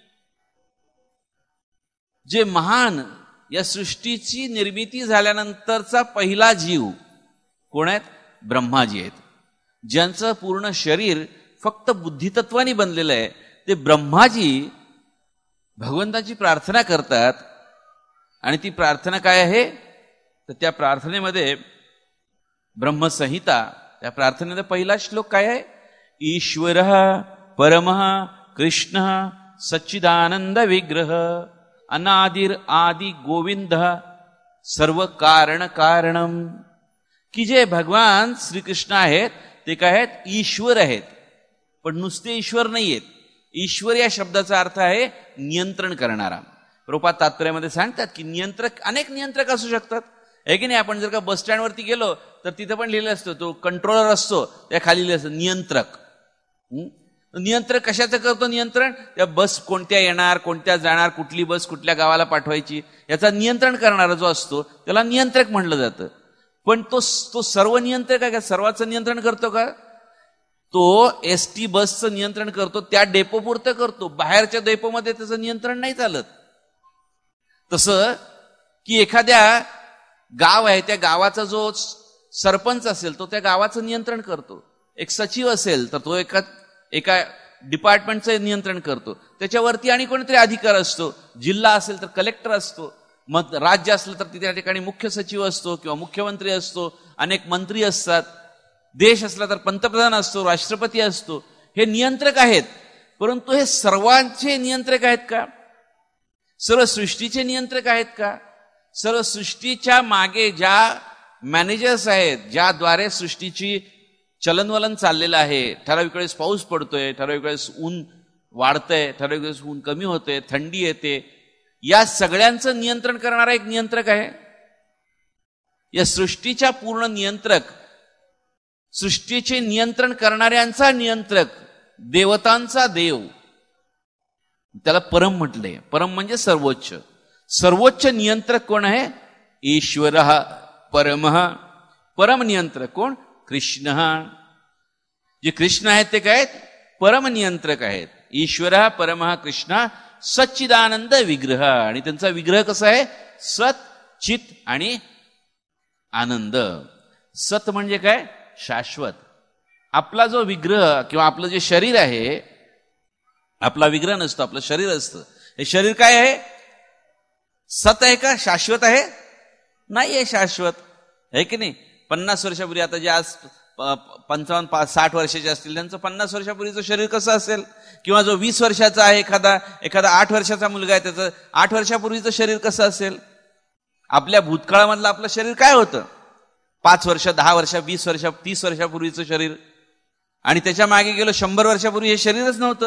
जे महान या सृष्टीची निर्मिती झाल्यानंतरचा पहिला जीव कोण आहेत? ब्रह्माजी आहेत. ज्यांचं पूर्ण शरीर फक्त बुद्धितत्वाने बनलेलं आहे, ते ब्रह्माजी भगवंताची प्रार्थना करतात. आणि ती प्रार्थना काय आहे? तर त्या प्रार्थनेमध्ये ब्रह्मसंहिता, त्या प्रार्थनेचा पहिला श्लोक काय आहे? ईश्वरः परमः कृष्णः सच्चिदानंद विग्रह अनादिर आदि गोविंद सर्व कारण कारणम. की जे भगवान श्रीकृष्ण आहेत ते काय आहेत? ईश्वर आहेत. पण नुसते ईश्वर नाही आहेत. ईश्वर या शब्दाचा अर्थ आहे नियंत्रण करणारा. रूपात तात्पर्यामध्ये सांगतात की नियंत्रक, अनेक नियंत्रक असू शकतात, आहे की नाही. आपण जर का बस स्टँडवरती गेलो तर तिथं पण लिहिलं असतं, तो कंट्रोलर असतो, त्या खाली लिहिलं असतं नियंत्रक. नियंत्रक कशाचं करतो? नियंत्रण त्या बस कोणत्या येणार, कोणत्या जाणार, कुठली बस कुठल्या गावाला पाठवायची, याचा नियंत्रण करणारा जो असतो त्याला नियंत्रक म्हणलं जातं. पण तो सर्व नियंत्रक आहे का? सर्वांचं नियंत्रण करतो का? तो एसटी बसचं नियंत्रण करतो, त्या डेपो पुरतं करतो, बाहेरच्या डेपोमध्ये त्याचं नियंत्रण नाही चालत. तसं की एखाद्या गाव आहे, त्या गावाचा जो सरपंच असेल तो त्या गावाचं नियंत्रण करतो. एक सचिव असेल तर तो एका डिपार्टमेंटचं नियंत्रण करतो. त्याच्यावरती आणि कोणीतरी अधिकार असतो. जिल्हा असेल तर कलेक्टर असतो, मग राज्य असलं तर त्या ठिकाणी मुख्य सचिव असतो किंवा मुख्यमंत्री असतो, अनेक मंत्री असतात. देश असला तर पंतप्रधान असतो, राष्ट्रपती असतो. हे नियंत्रक आहेत. परंतु हे सर्वांचे नियंत्रक आहेत का? सर्व सृष्टीचे नियंत्रक आहेत का? सर्व सृष्टीच्या मागे ज्या मॅनेजर्स आहेत, ज्याद्वारे सृष्टीची चलनवलन चाललेलं आहे, ठराविक वेळेस पाऊस पडतोय, ठराविक वेळेस ऊन वाढतंय, ठराविक वेळेस ऊन कमी होतंय, थंडी येते, या सगळ्यांचं नियंत्रण करणारा एक नियंत्रक आहे. या सृष्टीच्या पूर्ण नियंत्रक, सृष्टीचे नियंत्रण करणाऱ्यांचा नियंत्रक, देवतांचा देव, त्याला परम म्हटलंय. परम म्हणजे सर्वोच्च. सर्वोच्च नियंत्रक कोण आहे? ईश्वरः परमः. परम नियंत्रक कोण? कृष्ण. जे कृष्ण आहेत ते काय आहेत? परम नियंत्रक आहेत. ईश्वरः परमः कृष्ण सच्चिदानंद विग्रह. आणि त्यांचा विग्रह कसा आहे? सत, चित आणि आनंद. सत म्हणजे काय? शाश्वत. आपला जो विग्रह किंवा आपलं जे शरीर आहे, आपला विग्रह नसतो, आपलं शरीर असतं. हे शरीर काय आहे? सत आहे का? शाश्वत आहे? नाही आहे शाश्वत, आहे की नाही. 50 वर्षापूर्वी, आता जे आज 55-60 वर्षाचे असतील त्यांचं 50 वर्षापूर्वीचं शरीर कसं असेल, किंवा जो 20 वर्षाचा आहे एखादा 8 वर्षाचा मुलगा आहे, त्याचं 8 वर्षापूर्वीचं शरीर कसं असेल. आपल्या भूतकाळामधलं आपलं शरीर काय होतं? 5 वर्ष, 10 वर्ष, 20 वर्ष, 30 वर्षापूर्वीचं शरीर. आणि त्याच्या मागे गेलो 100 वर्षापूर्वी हे शरीरच नव्हतं.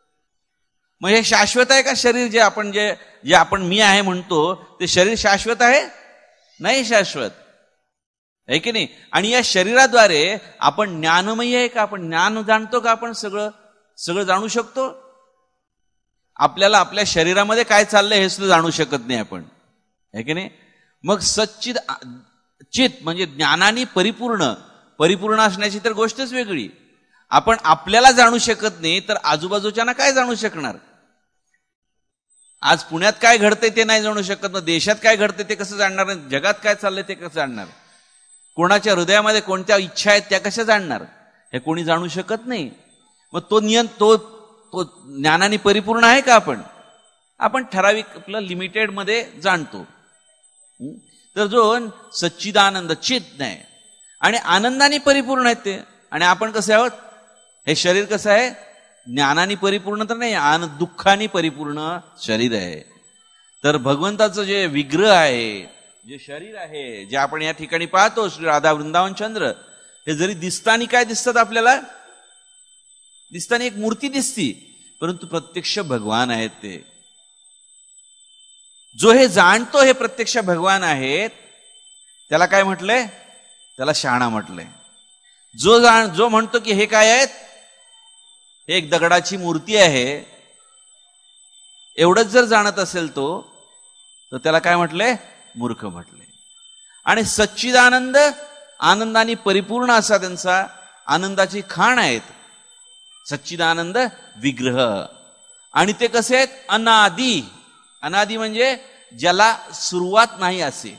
मग हे शाश्वत आहे का शरीर? जे आपण मी आहे म्हणतो ते शरीर शाश्वत आहे? नाही शाश्वत, आहे की नाही. आणि या शरीराद्वारे आपण ज्ञानमयी आहे का? आपण ज्ञान जाणतो का? आपण सगळं जाणू शकतो? आपल्याला आपल्या शरीरामध्ये काय चाललंय हे सुद्धा जाणू शकत नाही आपण, आहे की नाही. मग सच्चिद चित म्हणजे ज्ञानाने परिपूर्ण असण्याची तर गोष्टच वेगळी. आपण आपल्याला जाणू शकत नाही तर आजूबाजूच्यांना काय जाणू शकणार? आज पुण्यात काय घडतंय ते नाही जाणू शकत, मग देशात काय घडतंय ते कसं जाणणार? जगात काय चाललंय ते कसं जाणणार? कोणाच्या हृदयामध्ये कोणत्या इच्छा आहेत त्या कशा जाणणार? हे कोणी जाणू शकत नाही. मग तो ज्ञानाने परिपूर्ण आहे का? आपण ठराविक आपलं लिमिटेड मध्ये जाणतो. तर जो सच्चिदानंद चित नाही आणि आनंदाने परिपूर्ण आहेत ते. आणि आपण कसे आहोत? हे शरीर कसं आहे? ज्ञानाने परिपूर्ण तर नाही, दुःखाने परिपूर्ण शरीर आहे. तर भगवंताचं जे विग्रह आहे, जे शरीर आहे, जे आपण या ठिकाणी पाहतो श्री राधा वृंदावन चंद्र, हे जरी दिसतानी काय दिसतात आपल्याला, दिसतानी एक मूर्ती दिसती, परंतु प्रत्यक्ष भगवान आहेत ते. जो हे जाणतो हे प्रत्यक्ष भगवान आहेत, त्याला काय म्हटलंय? त्याला शहाणा म्हटलंय. जो म्हणतो की हे काय आहेत, हे एक दगडाची मूर्ती आहे, एवढंच जर जाणत असेल तो, तर त्याला काय म्हटलंय? मूर्ख म्हटले. आणि सच्चिदानंद, आनंदाने परिपूर्ण असा त्यांचा आनंदाची खाण आहेत, सच्चिदानंद विग्रह. आणि ते कसे आहेत? अनादी. अनादी म्हणजे ज्याला सुरुवात नाही असे.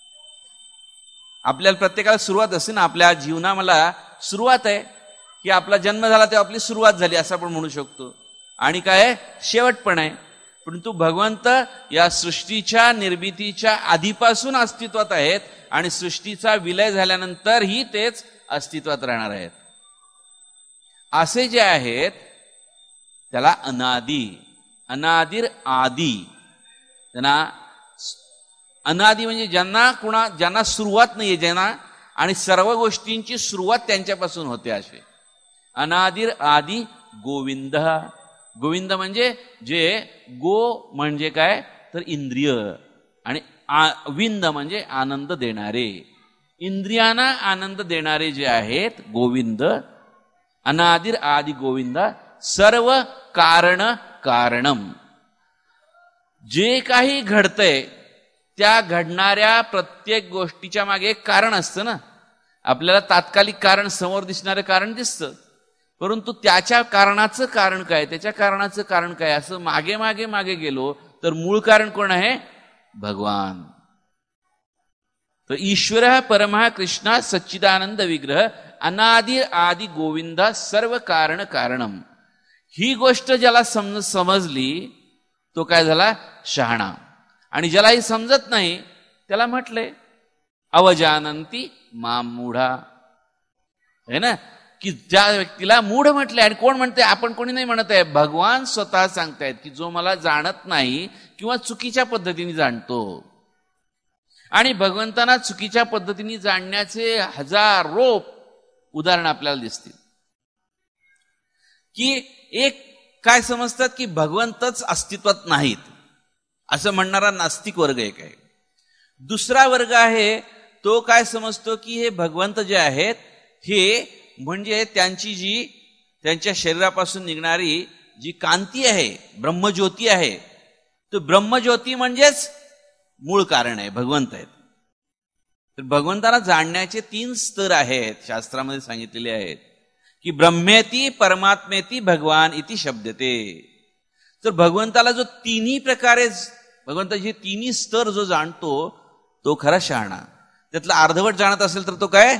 आपल्याला प्रत्येकाला सुरुवात असते ना, आपल्या जीवनाला सुरुवात आहे की आपला जन्म झाला तेव्हा आपली सुरुवात झाली असं आपण म्हणू शकतो, आणि काय आहे? शेवट पण आहे. परंतु भगवंत या सृष्टीच्या निर्मितीच्या आधीपासून अस्तित्वात आहेत आणि सृष्टीचा विलय झाल्यानंतरही तेच अस्तित्वात राहणार आहेत. असे जे आहेत त्याला अनादी, अनादिर आदी. त्यांना अनादी म्हणजे ज्यांना सुरुवात नाहीये, ज्यांना, आणि सर्व गोष्टींची सुरुवात त्यांच्यापासून होते असे. अनादिर आदी गोविंद. गोविंद म्हणजे जे, गो म्हणजे काय तर इंद्रिय, आणि विंद म्हणजे आनंद देणारे, इंद्रियांना आनंद देणारे जे आहेत गोविंद. अनादिर आदी गोविंद सर्व कारण कारणम. जे काही घडतंय त्या घडणाऱ्या प्रत्येक गोष्टीच्या मागे एक कारण असतं ना. आपल्याला तात्कालिक कारण, समोर दिसणारं कारण दिसतं, परंतु त्याच्या कारणाचं कारण काय, त्याच्या कारणाचं कारण काय, असं मागे मागे मागे गेलो तर मूळ कारण कोण आहे? भगवान. तर ईश्वर परमः कृष्ण सच्चिदानंद विग्रह अनादि आदि गोविंद सर्व कारण कारणम. ही गोष्ट ज्याला समजली तो काय झाला? शहाणा. आणि ज्याला ही समजत नाही त्याला म्हटले अवजानंती माम मूढा, है ना, की ज्या व्यक्तीला मूढ म्हटले. आणि कोण म्हणते? आपण कोणी नाही म्हणत आहे, भगवान स्वतः सांगतायत की जो मला जाणत नाही किंवा चुकीच्या पद्धतीने जाणतो. आणि भगवंतांना चुकीच्या पद्धतीने जाणण्याचे हजारो उदाहरण आपल्याला दिसतील. की एक काय समजतात की भगवंतच अस्तित्वात नाहीत असं म्हणणारा नास्तिक वर्ग एक आहे. दुसरा वर्ग आहे तो काय समजतो की हे भगवंत जे आहेत हे म्हणजे त्यांच्या शरीरापासून निघणारी जी कांती आहे, ब्रह्मज्योती आहे, तो ब्रह्मज्योती म्हणजेच मूळ कारण आहे, भगवंत आहेत. तर भगवंताला जाणण्याचे 3 स्तर आहेत, शास्त्रामध्ये सांगितलेले आहेत की ब्रह्मेती परमात्मेती भगवान इति शब्दते. तर भगवंताला जो तिन्ही प्रकारे, भगवंताचे 3 स्तर जो जाणतो तो खरा शहाणा. त्यातला अर्धवट जाणत असेल तर तो काय?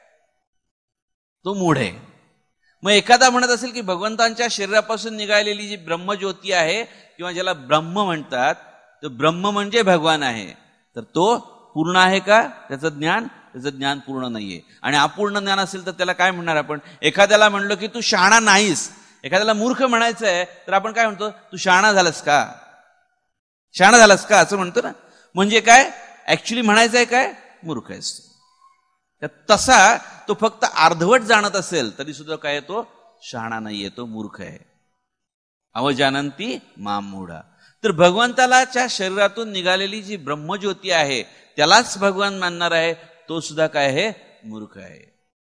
तो मूढ आहे. मग एखादा म्हणत असेल की भगवंतांच्या शरीरापासून निघालेली जी ब्रह्मज्योती आहे किंवा ज्याला ब्रह्म म्हणतात, तर ब्रह्म म्हणजे भगवान आहे, तर तो पूर्ण आहे का? त्याचं ज्ञान पूर्ण नाहीये. आणि अपूर्ण ज्ञान असेल तर त्याला काय म्हणणार आपण? एखाद्याला म्हणलो की तू शहाणा नाहीस, एखाद्याला मूर्ख म्हणायचं आहे तर आपण काय म्हणतो? तू शहाणा झालास का? शहाणा झालास का असं म्हणतो ना. म्हणजे काय ऍक्च्युली म्हणायचं आहे काय? मूर्ख आहेस. तसा तो फक्त अर्धवट जाणत असेल तरी सुद्धा काय, तो शहाणा नाहीये, तो मूर्ख आहे. अवजानंती माम मूढा. तर भगवंताला शरीरातून निघालेली जी ब्रह्मज्योती आहे त्यालाच भगवान मानणार आहे, तो सुद्धा काय आहे? मूर्ख आहे.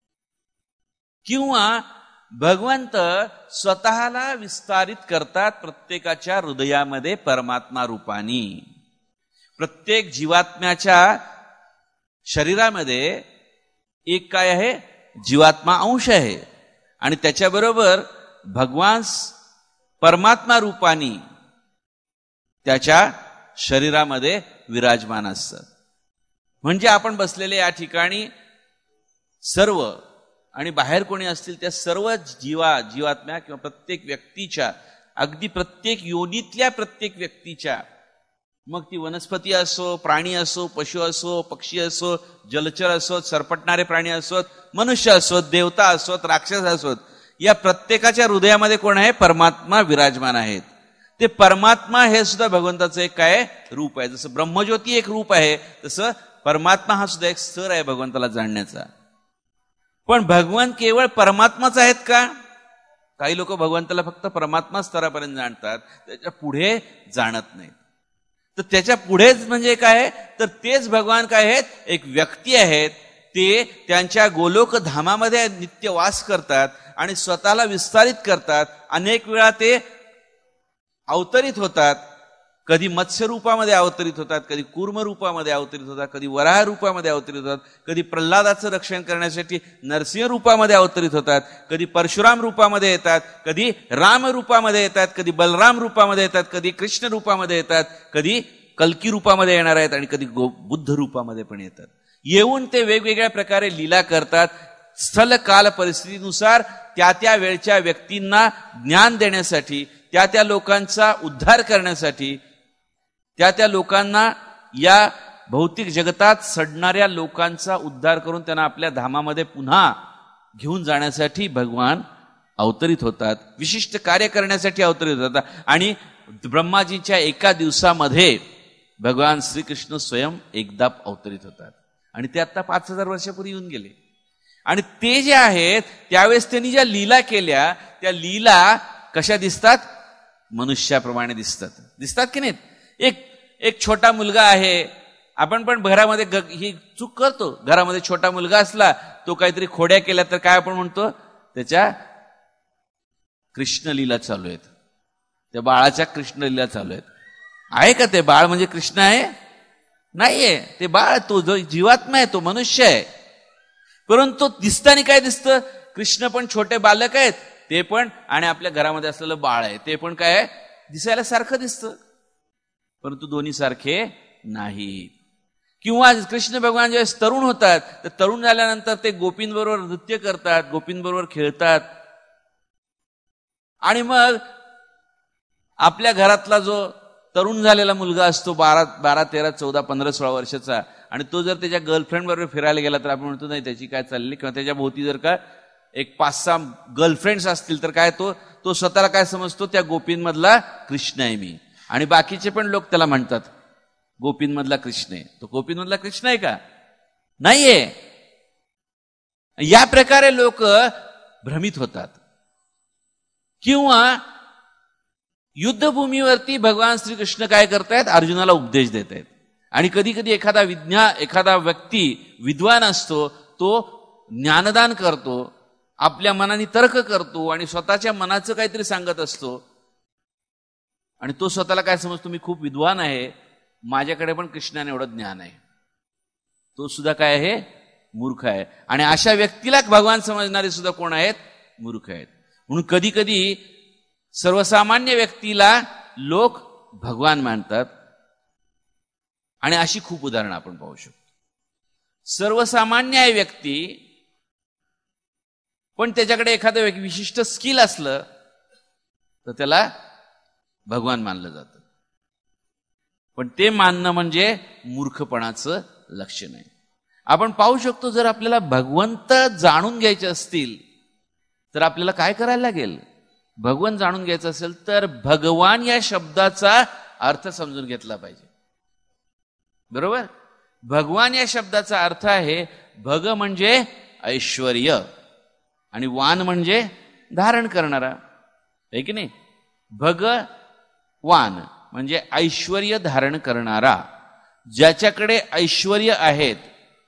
किंवा भगवंत स्वतःला विस्तारित करतात प्रत्येकाच्या हृदयामध्ये परमात्मा रूपानी. प्रत्येक जीवात्म्याच्या शरीरामध्ये एक काय आहे? जीवात्मा अंश आहे, आणि त्याच्याबरोबर भगवान परमात्मा रूपानी त्याच्या शरीरामध्ये विराजमान असतात. म्हणजे आपण बसलेले या ठिकाणी सर्व आणि बाहेर कोणी असतील त्या सर्व जीवात्म्या किंवा प्रत्येक व्यक्तीच्या, अगदी प्रत्येक योनीतल्या प्रत्येक व्यक्तीच्या, मग ती वनस्पती असो, प्राणी असो, पशु असो, पक्षी असो, जलचर असोत, सरपटणारे प्राणी असोत, मनुष्य असोत, देवता असोत, राक्षस असोत, या प्रत्येकाच्या हृदयामध्ये कोण आहे? परमात्मा विराजमान आहेत. ते परमात्मा हे सुद्धा भगवंताचं एक काय रूप आहे. जसं ब्रह्मज्योती एक रूप आहे, तसं परमात्मा हा सुद्धा एक स्तर आहे भगवंताला जाणण्याचा. पण भगवान केवळ परमात्माच आहेत का? काही लोक भगवंताला फक्त परमात्मा स्तरापर्यंत जाणतात, त्याच्या पुढे जाणत नाहीत. तर त्याच्या पुढेच म्हणजे काय? तर तेच भगवान काय आहेत? एक व्यक्ती आहेत. ते त्यांच्या गोलोक धामामध्ये नित्य वास करतात आणि स्वतःला विस्तारित करतात. अनेक वेळा ते अवतरित होतात. कधी मत्स्य रूपामध्ये अवतरित होतात, कधी कूर्म रूपामध्ये अवतरित होतात, कधी वराह रूपामध्ये अवतरित होतात, कधी प्रल्हादाचं रक्षण करण्यासाठी नरसिंह रूपामध्ये अवतरित होतात, कधी परशुराम रूपामध्ये येतात, कधी राम रूपामध्ये येतात, कधी बलराम रूपामध्ये येतात, कधी कृष्ण रूपामध्ये येतात, कधी कल्की रूपामध्ये येणार आहेत आणि कधी बुद्ध रूपामध्ये पण येतात. येऊन ते वेगवेगळ्या प्रकारे लीला करतात. स्थल काल परिस्थितीनुसार त्या त्या वेळच्या व्यक्तींना ज्ञान देण्यासाठी, त्या त्या लोकांचा उद्धार करण्यासाठी, त्या त्या लोकांना या भौतिक जगतात सडणाऱ्या लोकांचा उद्धार करून त्यांना आपल्या धामामध्ये पुन्हा घेऊन जाण्यासाठी भगवान अवतरित होतात. विशिष्ट कार्य करण्यासाठी अवतरित होतात. आणि ब्रह्माजीच्या एका दिवसामध्ये भगवान श्रीकृष्ण स्वयं एकदा अवतरित होतात. आणि ते आता 5000 वर्षापूर्वी येऊन गेले. आणि ते जे आहेत त्यावेळेस त्यांनी ज्या लीला केल्या, त्या लीला कशा दिसतात? मनुष्याप्रमाणे दिसतात की नाहीत? एक छोटा मुलगा आहे. आपण पण घरामध्ये ही चूक करतो. घरामध्ये छोटा मुलगा असला, तो काहीतरी खोड्या केल्या तर काय आपण म्हणतो? त्याच्या कृष्णलीला चालू आहेत, त्या बाळाच्या कृष्णलीला चालू आहेत. आहे का ते बाळ म्हणजे कृष्ण आहे? नाहीये. ते बाळ तो जो जीवात्मा आहे, तो मनुष्य आहे. परंतु दिसताना काय दिसतं? कृष्ण पण छोटे बालक आहेत, ते पण, आणि आपल्या घरामध्ये असलेलं बाळ आहे ते पण काय आहे? दिसायला सारखं दिसतं, परंतु दोन्ही सारखे नाही. किंवा कृष्ण भगवान ज्यावेळेस तरुण होतात, तर तरुण झाल्यानंतर ते गोपींबरोबर नृत्य करतात, गोपींबरोबर खेळतात. आणि मग आपल्या घरातला जो तरुण झालेला मुलगा असतो 12, 13, 14, 15, 16 वर्षाचा, आणि तो जर त्याच्या गर्लफ्रेंड बरोबर फिरायला गेला तर आपण म्हणतो नाही त्याची काय चालली, किंवा त्याच्या भोवती जर का एक 5-6 गर्लफ्रेंड्स असतील तर काय तो स्वतःला काय समजतो? त्या गोपींमधला कृष्ण आहे मी. आणि बाकीचे पण लोक त्याला म्हणतात गोपींमधला कृष्ण आहे. तो गोपींमधला कृष्ण आहे का? नाहीये. या प्रकारे लोक भ्रमित होतात. किंवा युद्धभूमीवरती भगवान श्रीकृष्ण काय करतायत? अर्जुनाला उपदेश देत आहेत. आणि कधी कधी एखादा व्यक्ती विद्वान असतो, तो ज्ञानदान करतो, आपल्या मनाने तर्क करतो आणि स्वतःच्या मनाचं काहीतरी सांगत असतो. आणि तो स्वतःला काय समजतो? मी खूप विद्वान आहे, माझ्याकडे पण कृष्णाने एवढं ज्ञान आहे. तो सुद्धा काय आहे? मूर्ख आहे. आणि अशा व्यक्तीला भगवान समजणारे सुद्धा कोण आहेत? मूर्ख आहेत. म्हणून कधी कधी सर्वसामान्य व्यक्तीला लोक भगवान मानतात. आणि अशी खूप उदाहरणं आपण पाहू शकतो. सर्वसामान्य आहे व्यक्ती, पण त्याच्याकडे एखादं विशिष्ट स्किल असलं तर त्याला भगवान मानलं जातं. पण ते मानणं म्हणजे मूर्खपणाचं लक्षण आहे. आपण पाहू शकतो, जर आपल्याला भगवंत जाणून घ्यायचे असतील तर आपल्याला काय करायला लागेल? भगवान जाणून घ्यायचं असेल तर भगवान या शब्दाचा अर्थ समजून घेतला पाहिजे. बरोबर? भगवान या शब्दाचा अर्थ आहे, भग म्हणजे ऐश्वर्य आणि वान म्हणजे धारण करणारा, आहे की नाही? भगवान म्हणजे ऐश्वर्य धारण करणारा. ज्याच्याकडे ऐश्वर्य आहेत,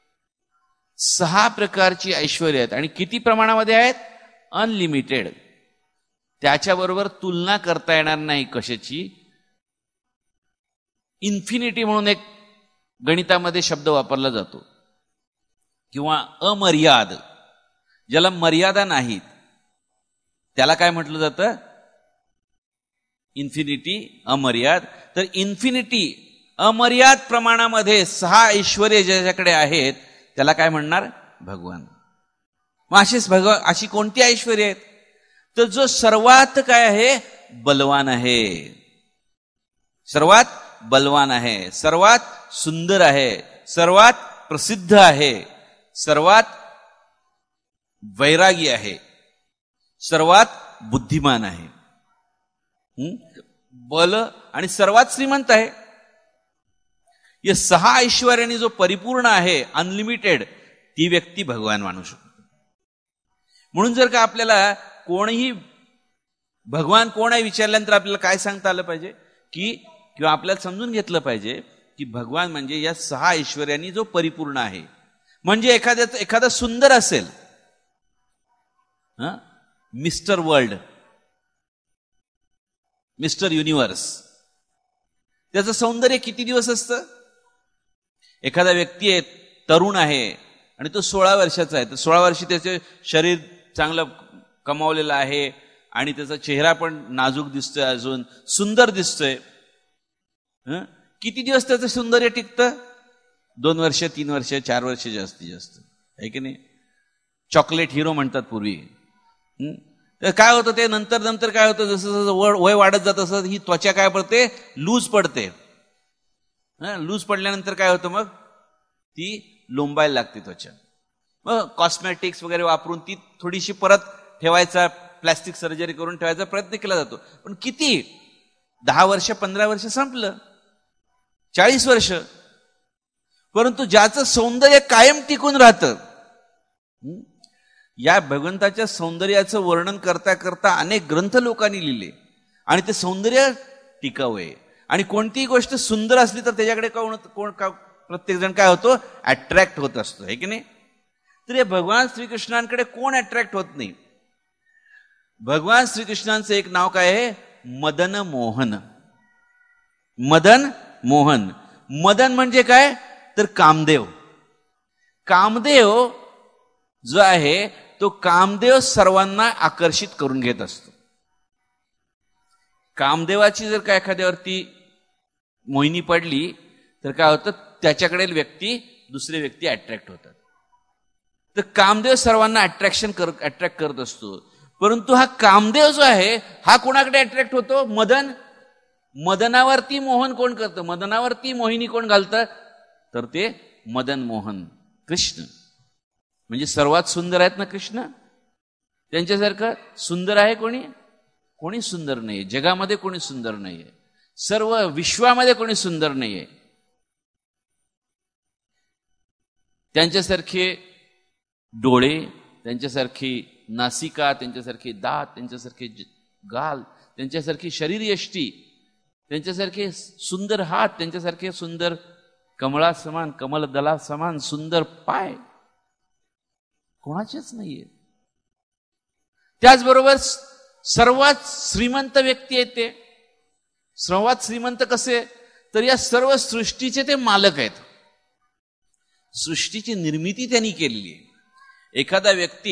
6 प्रकारची ऐश्वर्य आहेत. आणि किती प्रमाणामध्ये आहेत? अनलिमिटेड. त्याच्याबरोबर तुलना करता येणार नाही कशाची. इन्फिनिटी म्हणून एक गणितामध्ये शब्द वापरला जातो, किंवा अमर्याद, ज्याला मर्यादा नाहीत त्याला काय म्हटलं जातं? इन्फिनिटी, अमर्याद. तर इन्फिनिटी, अमर्याद प्रमाणामध्ये 6 ऐश्वर्य ज्याच्याकडे आहेत त्याला काय म्हणणार? भगवान. मग अशी कोणती ऐश्वर्य आहेत? तर जो सर्वात काय आहे? बलवान आहे. सर्वात बलवान आहे, सर्वात सुंदर आहे, सर्वात प्रसिद्ध आहे, सर्वात वैरागी आहे, सर्वात बुद्धिमान आहे, बल आणि सर्वात श्रीमंत आहे. या 6 ऐश्वर्याने जो परिपूर्ण आहे, अनलिमिटेड, ती व्यक्ती भगवान मानू शकतो. म्हणून जर का आपल्याला कोणीही भगवान कोण आहे विचारल्यानंतर आपल्याला काय सांगता आलं पाहिजे की, किंवा आपल्याला समजून घेतलं पाहिजे की भगवान म्हणजे या 6 ऐश्वर्यांनी जो परिपूर्ण आहे. म्हणजे एखादा सुंदर असेल, मिस्टर वर्ल्ड, मिस्टर युनिव्हर्स, त्याचं सौंदर्य किती दिवस असतं? एखादा व्यक्ती आहे, तरुण आहे आणि तो 16 वर्षाचा आहे, तर 16 वर्षी त्याचे शरीर चांगलं कमावलेलं आहे आणि त्याचा चेहरा पण नाजूक दिसतोय, अजून सुंदर दिसतोय. किती दिवस त्याचं सौंदर्य टिकतं? 2 वर्ष, 3 वर्ष, 4 वर्ष जास्तीत जास्त, आहे की नाही? चॉकलेट हिरो म्हणतात पूर्वी. तर काय होतं ते नंतर काय होतं, जसं जसं वय वाढत जात तसं ही त्वचा काय पडते, लूज पडते. लूज पडल्यानंतर काय होतं, मग ती लोंबायला लागते त्वचा. मग कॉस्मॅटिक्स वगैरे वापरून ती थोडीशी परत ठेवायचा, प्लॅस्टिक सर्जरी करून ठेवायचा प्रयत्न केला जातो. पण किती, 10 वर्ष, 15 वर्ष संपलं, 40 वर्ष. परंतु ज्याचं सौंदर्य कायम टिकून राहतं, या भगवंताच्या सौंदर्याचं वर्णन करता करता अनेक ग्रंथ लोकांनी लिहिले आणि ते सौंदर्य टिकाऊ आहे. आणि कोणतीही गोष्ट सुंदर असली तर त्याच्याकडे कोण प्रत्येक जण काय होतो, अट्रॅक्ट होत असतो, आहे की नाही? तर हे भगवान श्रीकृष्णांकडे कोण अट्रॅक्ट होत नाही? भगवान श्रीकृष्णांचं एक नाव काय आहे, मदन मोहन. मदन मोहन. मदन म्हणजे काय, तर कामदेव. कामदेव जो आहे तो कामदेव सर्वांना आकर्षित करून घेत असतो. कामदेवाची जर का एखाद्यावरती मोहिनी पडली तर काय होतं, त्याच्याकडे दुसरे व्यक्ती अट्रॅक्ट होतात. तर कामदेव सर्वांना अट्रॅक्ट करत असतो. परंतु हा कामदेव जो आहे हा कोणाकडे अट्रॅक्ट होतो, मदनावरती मोहन कोण करतं, मदनावरती मोहिनी कोण घालतं, तर ते मदन मोहन कृष्ण. म्हणजे सर्वात सुंदर आहेत ना कृष्ण, त्यांच्यासारखं सुंदर आहे कोणी सुंदर नाहीये. जगामध्ये कोणी सुंदर नाहीये, सर्व विश्वामध्ये कोणी सुंदर नाहीये. त्यांच्यासारखे डोळे, त्यांच्यासारखी नासिका, त्यांच्यासारखे दात, त्यांच्यासारखे गाल, त्यांच्यासारखी शरीरयष्टी, त्यांच्यासारखे सुंदर हात, त्यांच्यासारखे सुंदर कमळासमान, कमलदला समान सुंदर पाय कोणाचेच नाहीये. त्याचबरोबर सर्वात श्रीमंत व्यक्ती आहेत ते. सर्वात श्रीमंत कसे, तर या सर्व सृष्टीचे ते मालक आहेत. सृष्टीची निर्मिती त्यांनी केलेली आहे. एखादा व्यक्ती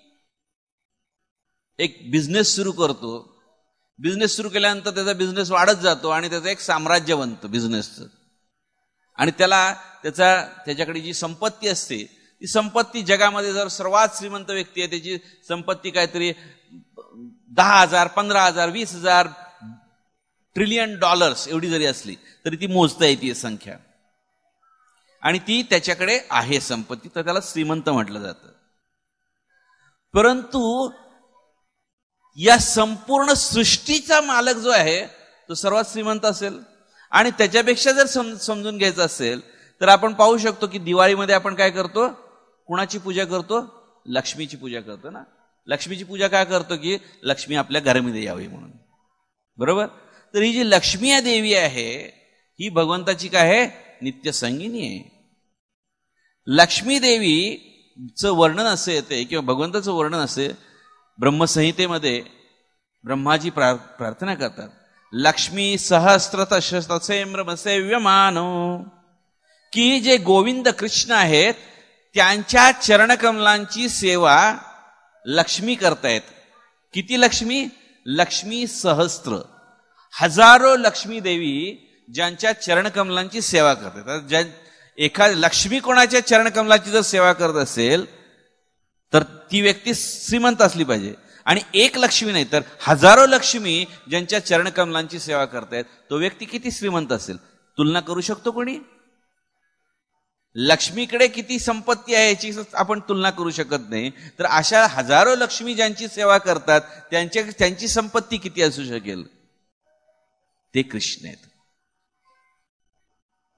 एक बिझनेस सुरू करतो, बिझनेस सुरू केल्यानंतर त्याचा बिझनेस वाढत जातो आणि त्याचं एक साम्राज्य बनतं बिझनेसचं. आणि त्याच्याकडे जी संपत्ती असते ती संपत्ती जगामध्ये जर सर्वात श्रीमंत व्यक्ती आहे त्याची संपत्ती काहीतरी 10,000, 15,000, 20,000 ट्रिलियन डॉलर्स एवढी जरी असली तरी ती मोजता येते संख्या, आणि ती त्याच्याकडे आहे संपत्ती, तर त्याला श्रीमंत म्हटलं जातं. परंतु या संपूर्ण सृष्टीचा मालक जो आहे तो सर्वात श्रीमंत असेल. आणि त्याच्यापेक्षा जर समजून घ्यायचं असेल तर आपण पाहू शकतो की दिवाळीमध्ये आपण काय करतो, कुणाची पूजा करतो, लक्ष्मीची पूजा करतो ना. लक्ष्मीची पूजा काय करतो की लक्ष्मी आपल्या घरामध्ये यावी म्हणून, बरोबर? तर ही जी लक्ष्मी या देवी आहे ही भगवंताची काय आहे, नित्य संगिनी आहे. लक्ष्मी देवीचं वर्णन असे येते किंवा भगवंताचं वर्णन असे ब्रह्मसंहितेमध्ये ब्रह्माजी प्रार्थना करतात, लक्ष्मी सहस्रतसेव्यमानो, की जे गोविंद कृष्ण आहेत त्यांच्या चरणकमलांची सेवा लक्ष्मी करतायत. किती लक्ष्मी? लक्ष्मी सहस्त्र, हजारो लक्ष्मी देवी ज्यांच्या चरणकमलांची सेवा करतात. लक्ष्मी कोणाच्या चरणकमलाची जर सेवा करत असेल तर ती व्यक्ती श्रीमंत असली पाहिजे. आणि एक लक्ष्मी नाही तर हजारो लक्ष्मी ज्यांच्या चरणकमलांची सेवा करतायत तो व्यक्ती किती श्रीमंत असेल, तुलना करू शकतो कोणी? लक्ष्मीकडे किती संपत्ती आहे याची आपण तुलना करू शकत नाही, तर अशा हजारो लक्ष्मी ज्यांची सेवा करतात त्यांची संपत्ती किती असू शकेल? ते कृष्ण आहेत.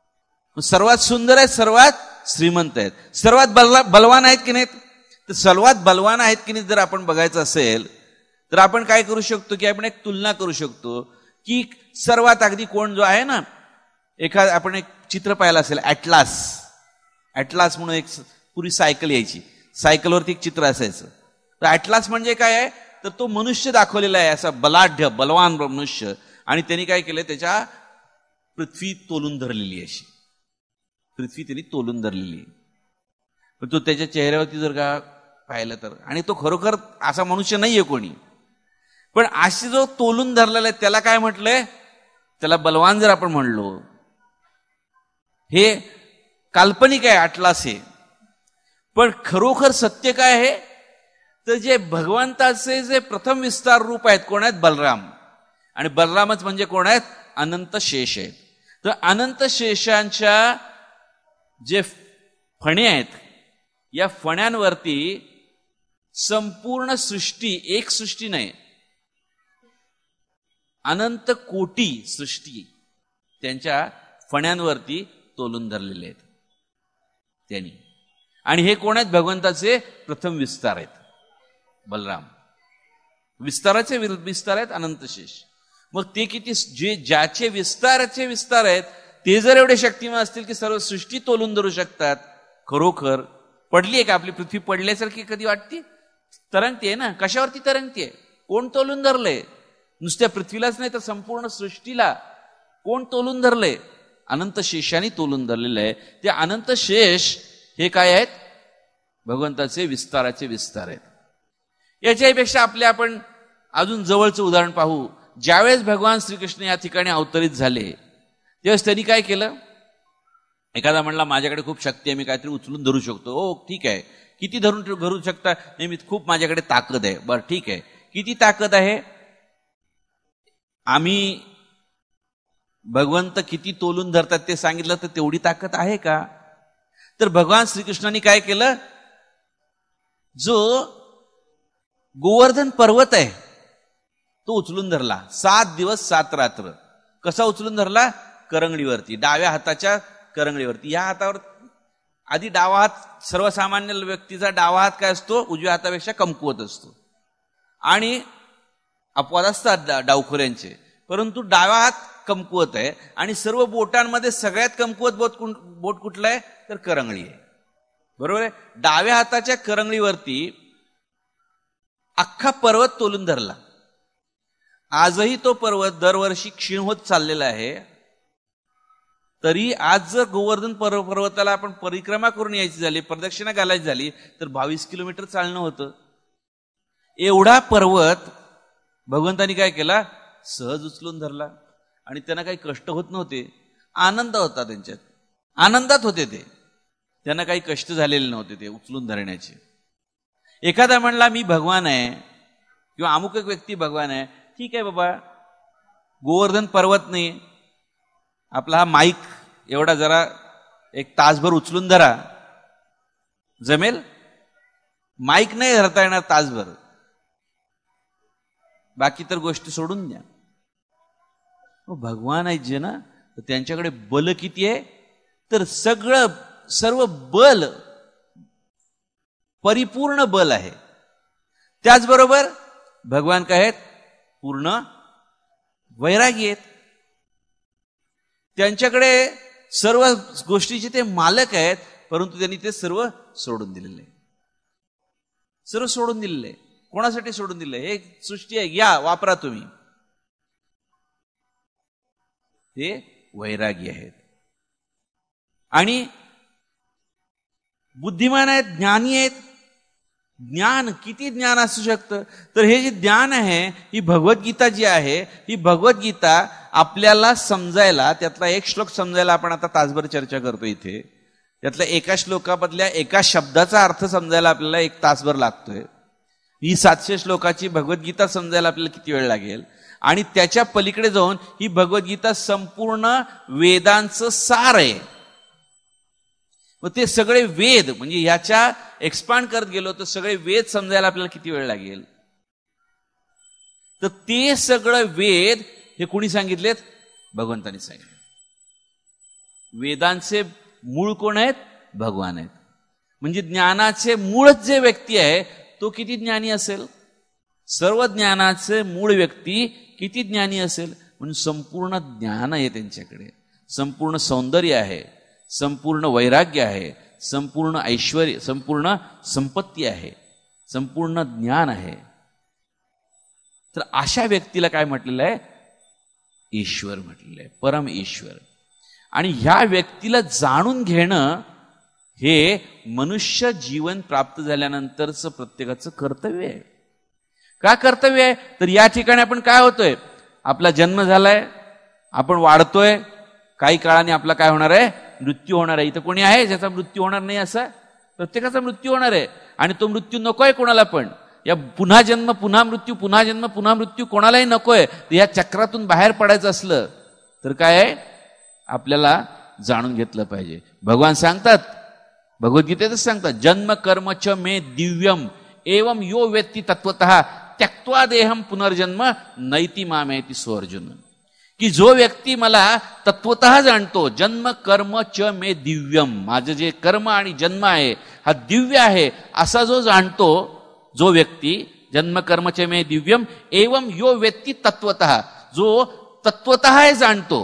सर्वात सुंदर आहेत, सर्वात श्रीमंत आहेत, सर्वात बलवान आहेत की नाहीत? तर सर्वात बलवान आहेत की नाही जर आपण बघायचं असेल तर आपण काय करू शकतो की आपण एक तुलना करू शकतो की सर्वात अगदी कोण जो आहे ना, आपण एक चित्र पाहिलं असेल ॲटलास म्हणून एक पूर्वी सायकल यायची, सायकलवरती एक चित्र असायचं. तर ॲटलास म्हणजे काय आहे तर तो मनुष्य दाखवलेला आहे, असा बलाढ्य बलवान मनुष्य, आणि त्यांनी काय केलं त्याच्या पृथ्वी तोलून धरलेली, अशी पृथ्वी त्यांनी तोलून धरलेली. पण तो त्याच्या चेहऱ्यावरती जर का पाहिलं तर, आणि तो खरोखर असा मनुष्य नाहीये कोणी, पण अशी जो तोलून धरलेला आहे त्याला काय म्हटलंय, त्याला बलवान जर आपण म्हणलो, हे काल्पनिक आहे ॲटलास हे. पण खरोखर सत्य काय आहे तर जे भगवंताचे जे प्रथम विस्तार रूप आहेत कोण आहेत, बलराम. आणि बलरामच म्हणजे कोण आहेत, अनंत शेष आहेत. तर अनंत शेषांच्या जे फणे आहेत, या फण्यांवरती संपूर्ण सृष्टी, एक सृष्टी नाही, अनंत कोटी सृष्टी त्यांच्या फण्यांवरती तोलून धरलेले आहेत त्यांनी. आणि हे कोण आहेत, भगवंताचे प्रथम विस्तार आहेत बलराम. विस्ताराचे विस्तार आहेत अनंत शेष. मग ते किती, जे ज्याचे विस्ताराचे विस्तार आहेत ते जर एवढे शक्तिमान असतील की सर्व सृष्टी तोलून धरू शकतात, खरोखर पडली आहे का आपली पृथ्वी पडल्यासारखी कधी वाटते? तरंगतीये ना. कशावरती तरंगतीये? कोण तोलून धरलंय? नुसत्या पृथ्वीलाच नाही तर संपूर्ण सृष्टीला कोण तोलून धरलंय? अनंत शेषाने तोलून धरलेलं आहे. ते अनंत शेष हे काय आहेत, भगवंताचे विस्ताराचे विस्तार आहेत. याच्यापेक्षा आपण अजून जवळचं उदाहरण पाहू. ज्यावेळेस भगवान श्रीकृष्ण या ठिकाणी अवतरित झाले त्यावेळेस त्यांनी काय केलं, एखादा म्हणला माझ्याकडे खूप शक्ती आहे, मी काहीतरी उचलून धरू शकतो. हो ठीक आहे, किती धरू शकता? नाही, मी खूप, माझ्याकडे ताकद आहे. बरं ठीक आहे, किती ताकद आहे? आम्ही भगवंत किती तोलून धरतात ते सांगितलं तर तेवढी ताकद आहे का? तर भगवान श्रीकृष्णाने काय केलं, जो गोवर्धन पर्वत आहे तो उचलून धरला 7 दिवस 7 रात्र. कसा उचलून धरला? करंगळीवरती, डाव्या हाताच्या करंगळीवरती. या हातावर आधी डावा हात, सर्वसामान्य व्यक्तीचा डावा हात काय असतो, उजव्या हातापेक्षा कमकुवत असतो, आणि अपवाद असतात डावखोऱ्यांचे, परंतु डावा हात कमकुवत आहे. आणि सर्व बोटांमध्ये सगळ्यात कमकुवत बोट कुठलं आहे तर करंगळी आहे. बरोबर आहे. डाव्या हाताच्या करंगळीवरती अख्खा पर्वत तोलून धरला. आजही तो पर्वत दरवर्षी क्षीण होत चाललेला आहे. तरी आज जर गोवर्धन पर्वताला आपण परिक्रमा करून यायची झाली, प्रदक्षिणा घालायची झाली तर 22 किलोमीटर चालणं होतं. एवढा पर्वत भगवंतानी काय केला, सहज उचलून धरला. आणि त्यांना काही कष्ट होत नव्हते, आनंद होता त्यांच्यात, आनंदात होते ते, त्यांना काही कष्ट झालेले नव्हते ते उचलून धरण्याचे. एखादा म्हणला मी भगवान आहे किंवा अमुक एक व्यक्ती भगवान आहे, ठीक आहे बाबा, गोवर्धन पर्वत नाही, आपला हा माईक एवढा जरा एक तासभर उचलून धरा, जमेल? माईक नाही धरता येणार तासभर, बाकी तर गोष्टी सोडून द्या. भगवान आहेत जे ना, तर त्यांच्याकडे बल किती आहे तर सर्व बल, परिपूर्ण बल आहे. त्याचबरोबर भगवान काय आहेत, पूर्ण वैरागी आहेत. त्यांच्याकडे सर्व गोष्टीचे ते मालक आहेत, परंतु त्यांनी ते सर्व सोडून दिलेले, सर्व सोडून दिलेले. कोणासाठी सोडून दिले? हे सृष्टी आहे, या वापरा तुम्ही. ते वैरागी आहेत आणि बुद्धिमान आहेत, ज्ञानी आहेत. ज्ञान, किती ज्ञान असू शकतं तर हे जे ज्ञान आहे, ही भगवद्गीता जी आहे, ही भगवद्गीता आपल्याला समजायला, त्यातला एक श्लोक समजायला आपण आता तासभर चर्चा करतो इथे. त्यातल्या एका श्लोकामधल्या एका शब्दाचा अर्थ समजायला आपल्याला 1 तासभर लागतोय. ही 700 श्लोकाची भगवद्गीता समजायला आपल्याला किती वेळ लागेल? आणि त्याच्या पलीकडे जाऊन ही भगवद्गीता संपूर्ण वेदांचं सार आहे. मग ते सगळे वेद, म्हणजे ह्याच्या एक्सपांड करत गेलो तर सगळे वेद समजायला आपल्याला किती वेळ लागेल? तर ते सगळं वेद हे कोणी सांगितलेत? भगवंतांनी सांगितले. वेदांचे मूळ कोण आहेत? भगवान आहेत. म्हणजे ज्ञानाचे मूळच जे व्यक्ती आहे तो किती ज्ञानी असेल? सर्व ज्ञानाचे मूळ व्यक्ती किती ज्ञानी असेल? म्हणून संपूर्ण ज्ञान आहे त्यांच्याकडे, संपूर्ण सौंदर्य आहे, संपूर्ण वैराग्य आहे, संपूर्ण ऐश्वर्य, संपूर्ण संपत्ती आहे, संपूर्ण ज्ञान आहे. तर अशा व्यक्तीला काय म्हटलेलं आहे? ईश्वर म्हटलेलं आहे, परम ईश्वर. आणि ह्या व्यक्तीला जाणून घेणं हे मनुष्य जीवन प्राप्त झाल्यानंतरचं प्रत्येकाचं कर्तव्य आहे. का कर्तव्य आहे? तर या ठिकाणी आपण काय होतोय? आपला जन्म झालाय, आपण वाढतोय, काही काळाने आपला काय होणार आहे? मृत्यू होणार आहे. इथं कोणी आहे ज्याचा मृत्यू होणार नाही? असं प्रत्येकाचा मृत्यू होणार आहे. आणि तो मृत्यू नकोय कोणाला पण. या पुन्हा जन्म पुन्हा मृत्यू, पुन्हा जन्म पुन्हा मृत्यू कोणालाही नकोय. तर या चक्रातून बाहेर पडायचं असलं तर काय आहे? आपल्याला जाणून घेतलं पाहिजे. भगवान सांगतात, भगवद्गीतेतच सांगतात, जन्म कर्म च मे दिव्यम एवं यो वेत्ती तत्वतः त्यक्त्वा देहम पुनर्जन्म नैति मामेति सो अर्जुन. की जो व्यक्ती मला तत्वतः जाणतो, जन्म कर्म च मे दिव्यम, माझं जे कर्म आणि जन्म आहे हा दिव्य आहे असा जो जाणतो, जो व्यक्ती जन्म कर्म च मे दिव्यम एवं यो वेत्ती तत्वतः, जो तत्वतः हे जाणतो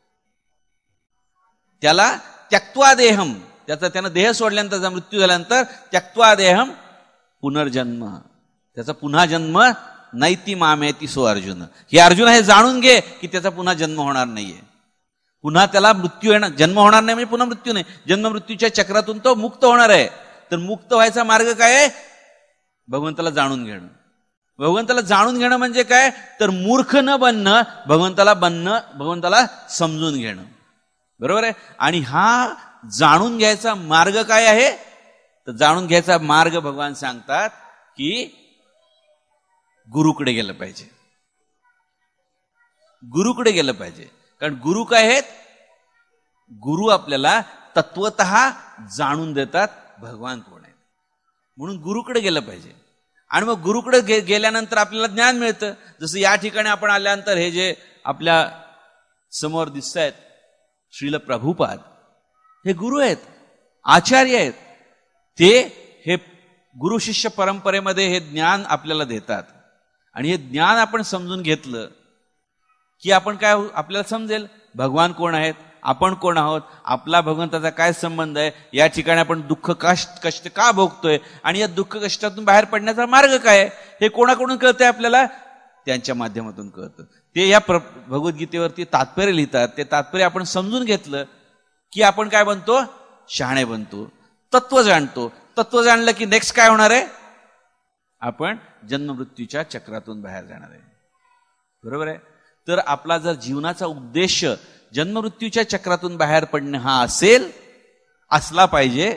त्याला त्यक्त्वा देहम, त्यानं देह सोडल्यानंतर, मृत्यू झाल्यानंतर त्यक्त्वा देहम पुनर्जन्म, त्याचा पुन्हा जन्म नैति मामेति सो अर्जुन. हे अर्जुन हे जाणून घे की त्याचा पुन्हा जन्म होणार नाहीये, पुन्हा त्याला मृत्यू येणार, जन्म होणार नाही म्हणजे पुन्हा मृत्यू नाही, जन्म मृत्यूच्या चक्रातून तो मुक्त होणार आहे. तर मुक्त व्हायचा मार्ग काय आहे? भगवंताला जाणून घेणं. भगवंताला जाणून घेणं म्हणजे काय? तर मूर्ख न बनणं, भगवंताला समजून घेणं. बरोबर आहे. आणि हा जाणून घ्यायचा मार्ग काय आहे? तर जाणून घ्यायचा मार्ग भगवान सांगतात की गुरुकडे गेलं पाहिजे. गुरुकडे गेलं पाहिजे. कारण गुरु काय आहेत? गुरु आपल्याला तत्वतः जाणून देतात भगवान कोण आहेत. म्हणून गुरुकडे गेलं पाहिजे. आणि मग गुरुकडे गेल्यानंतर आपल्याला ज्ञान मिळतं. जसं या ठिकाणी आपण आल्यानंतर हे जे आपल्या समोर दिसत आहेत श्रील प्रभुपाद, हे गुरु आहेत, आचार्य आहेत. ते हे गुरु शिष्य परंपरेमध्ये हे ज्ञान आपल्याला देतात. आणि हे ज्ञान आपण समजून घेतलं की आपण काय, आपल्याला समजेल भगवान कोण आहेत, आपण कोण आहोत, आपला भगवंताचा काय संबंध आहे, या ठिकाणी आपण दुःख कष्ट का भोगतोय आणि या दुःख कष्टातून बाहेर पडण्याचा मार्ग काय आहे, हे कोणाकडून कळतंय आपल्याला? त्यांच्या माध्यमातून कळतं. ते या भगवद्गीतेवरती तात्पर्य लिहितात. ते तात्पर्य आपण समजून घेतलं की आपण काय बनतो? शहाणे बनतो, तत्व जाणतो. तत्व जाणलं की नेक्स्ट काय होणार आहे? आपण जन्ममृत्यूच्या चक्रातून बाहेर जाणार आहे. बरोबर आहे. तर आपला जर जीवनाचा उद्देश जन्ममृत्यूच्या चक्रातून बाहेर पडणे हा असला पाहिजे,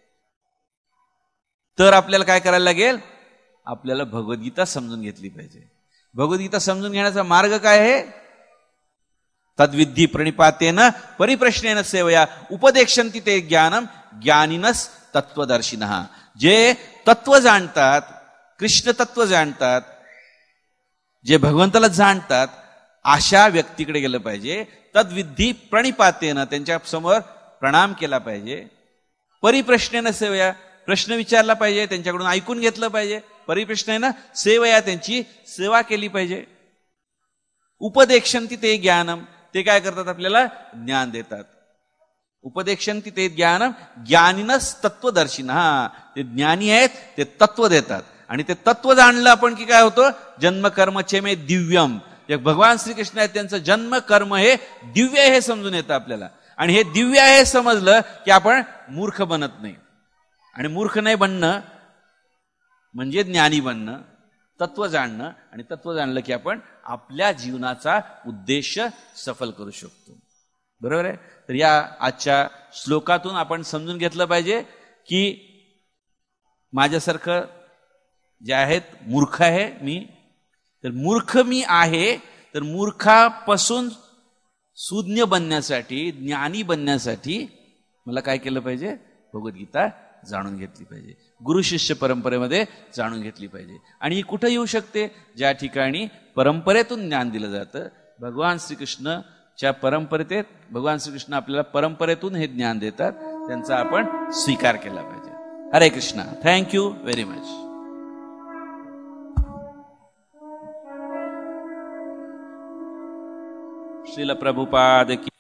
तर आपल्याला काय करायला लागेल? आपल्याला भगवद्गीता समजून घेतली पाहिजे. भगवद्गीता समजून घेण्याचा मार्ग काय आहे? तद्विद्धी प्रणिपातेन परिप्रश्नेन सेवया उपदेक्षन्ति ते ज्ञानम ज्ञानिनस तत्वदर्शिनः. जे तत्व जाणतात, कृष्ण तत्व जाणतात, जे भगवंताला जाणतात, अशा व्यक्तीकडे गेलं पाहिजे. तद्विद्धी प्रणिपातेन, त्यांच्या समोर प्रणाम केला पाहिजे. परिप्रश्नेन सेवया, प्रश्न विचारला पाहिजे, त्यांच्याकडून ऐकून घेतलं पाहिजे. परिप्रश्नेन सेवया, त्यांची सेवा केली पाहिजे. उपदेक्षन्ति ते ज्ञानम, ते काय करतात? आपल्याला ज्ञान देतात. उपदेक्षन्ति ते ज्ञानम ज्ञानिनस तत्वदर्शिनः, ते ज्ञानी आहेत, ते तत्व देतात. आणि ते तत्व जाणलं आपण की काय होतं? जन्म कर्म चेमे दिव्यम, भगवान श्रीकृष्ण आहेत त्यांचं जन्म कर्म हे दिव्य आहे हे समजून येतं आपल्याला. आणि हे दिव्य आहे हे समजलं की आपण मूर्ख बनत नाही. आणि मूर्ख नाही बनणं म्हणजे ज्ञानी बनणं, तत्व जाणणं. आणि तत्व जाणलं की आपण आपल्या जीवनाचा उद्देश सफल करू शकतो. बरोबर आहे. तर या आजच्या श्लोकातून आपण समजून घेतलं पाहिजे की माझ्यासारखं जे आहेत मूर्ख आहे मी, तर मूर्ख मी आहे, तर मूर्खापासून सुज्ञ बनण्यासाठी, ज्ञानी बनण्यासाठी मला काय केलं पाहिजे? भगवद्गीता जाणून घेतली पाहिजे, गुरु शिष्य परंपरेमध्ये जाणून घेतली पाहिजे. आणि ही कुठं येऊ शकते? ज्या ठिकाणी परंपरेतून ज्ञान दिलं जातं. भगवान श्रीकृष्ण ज्या परंपरेत आहेत, भगवान श्रीकृष्ण आपल्याला परंपरेतून हे ज्ञान देतात, त्यांचा आपण स्वीकार केला पाहिजे. Hare Krishna. Thank you very much. Srila Prabhupada की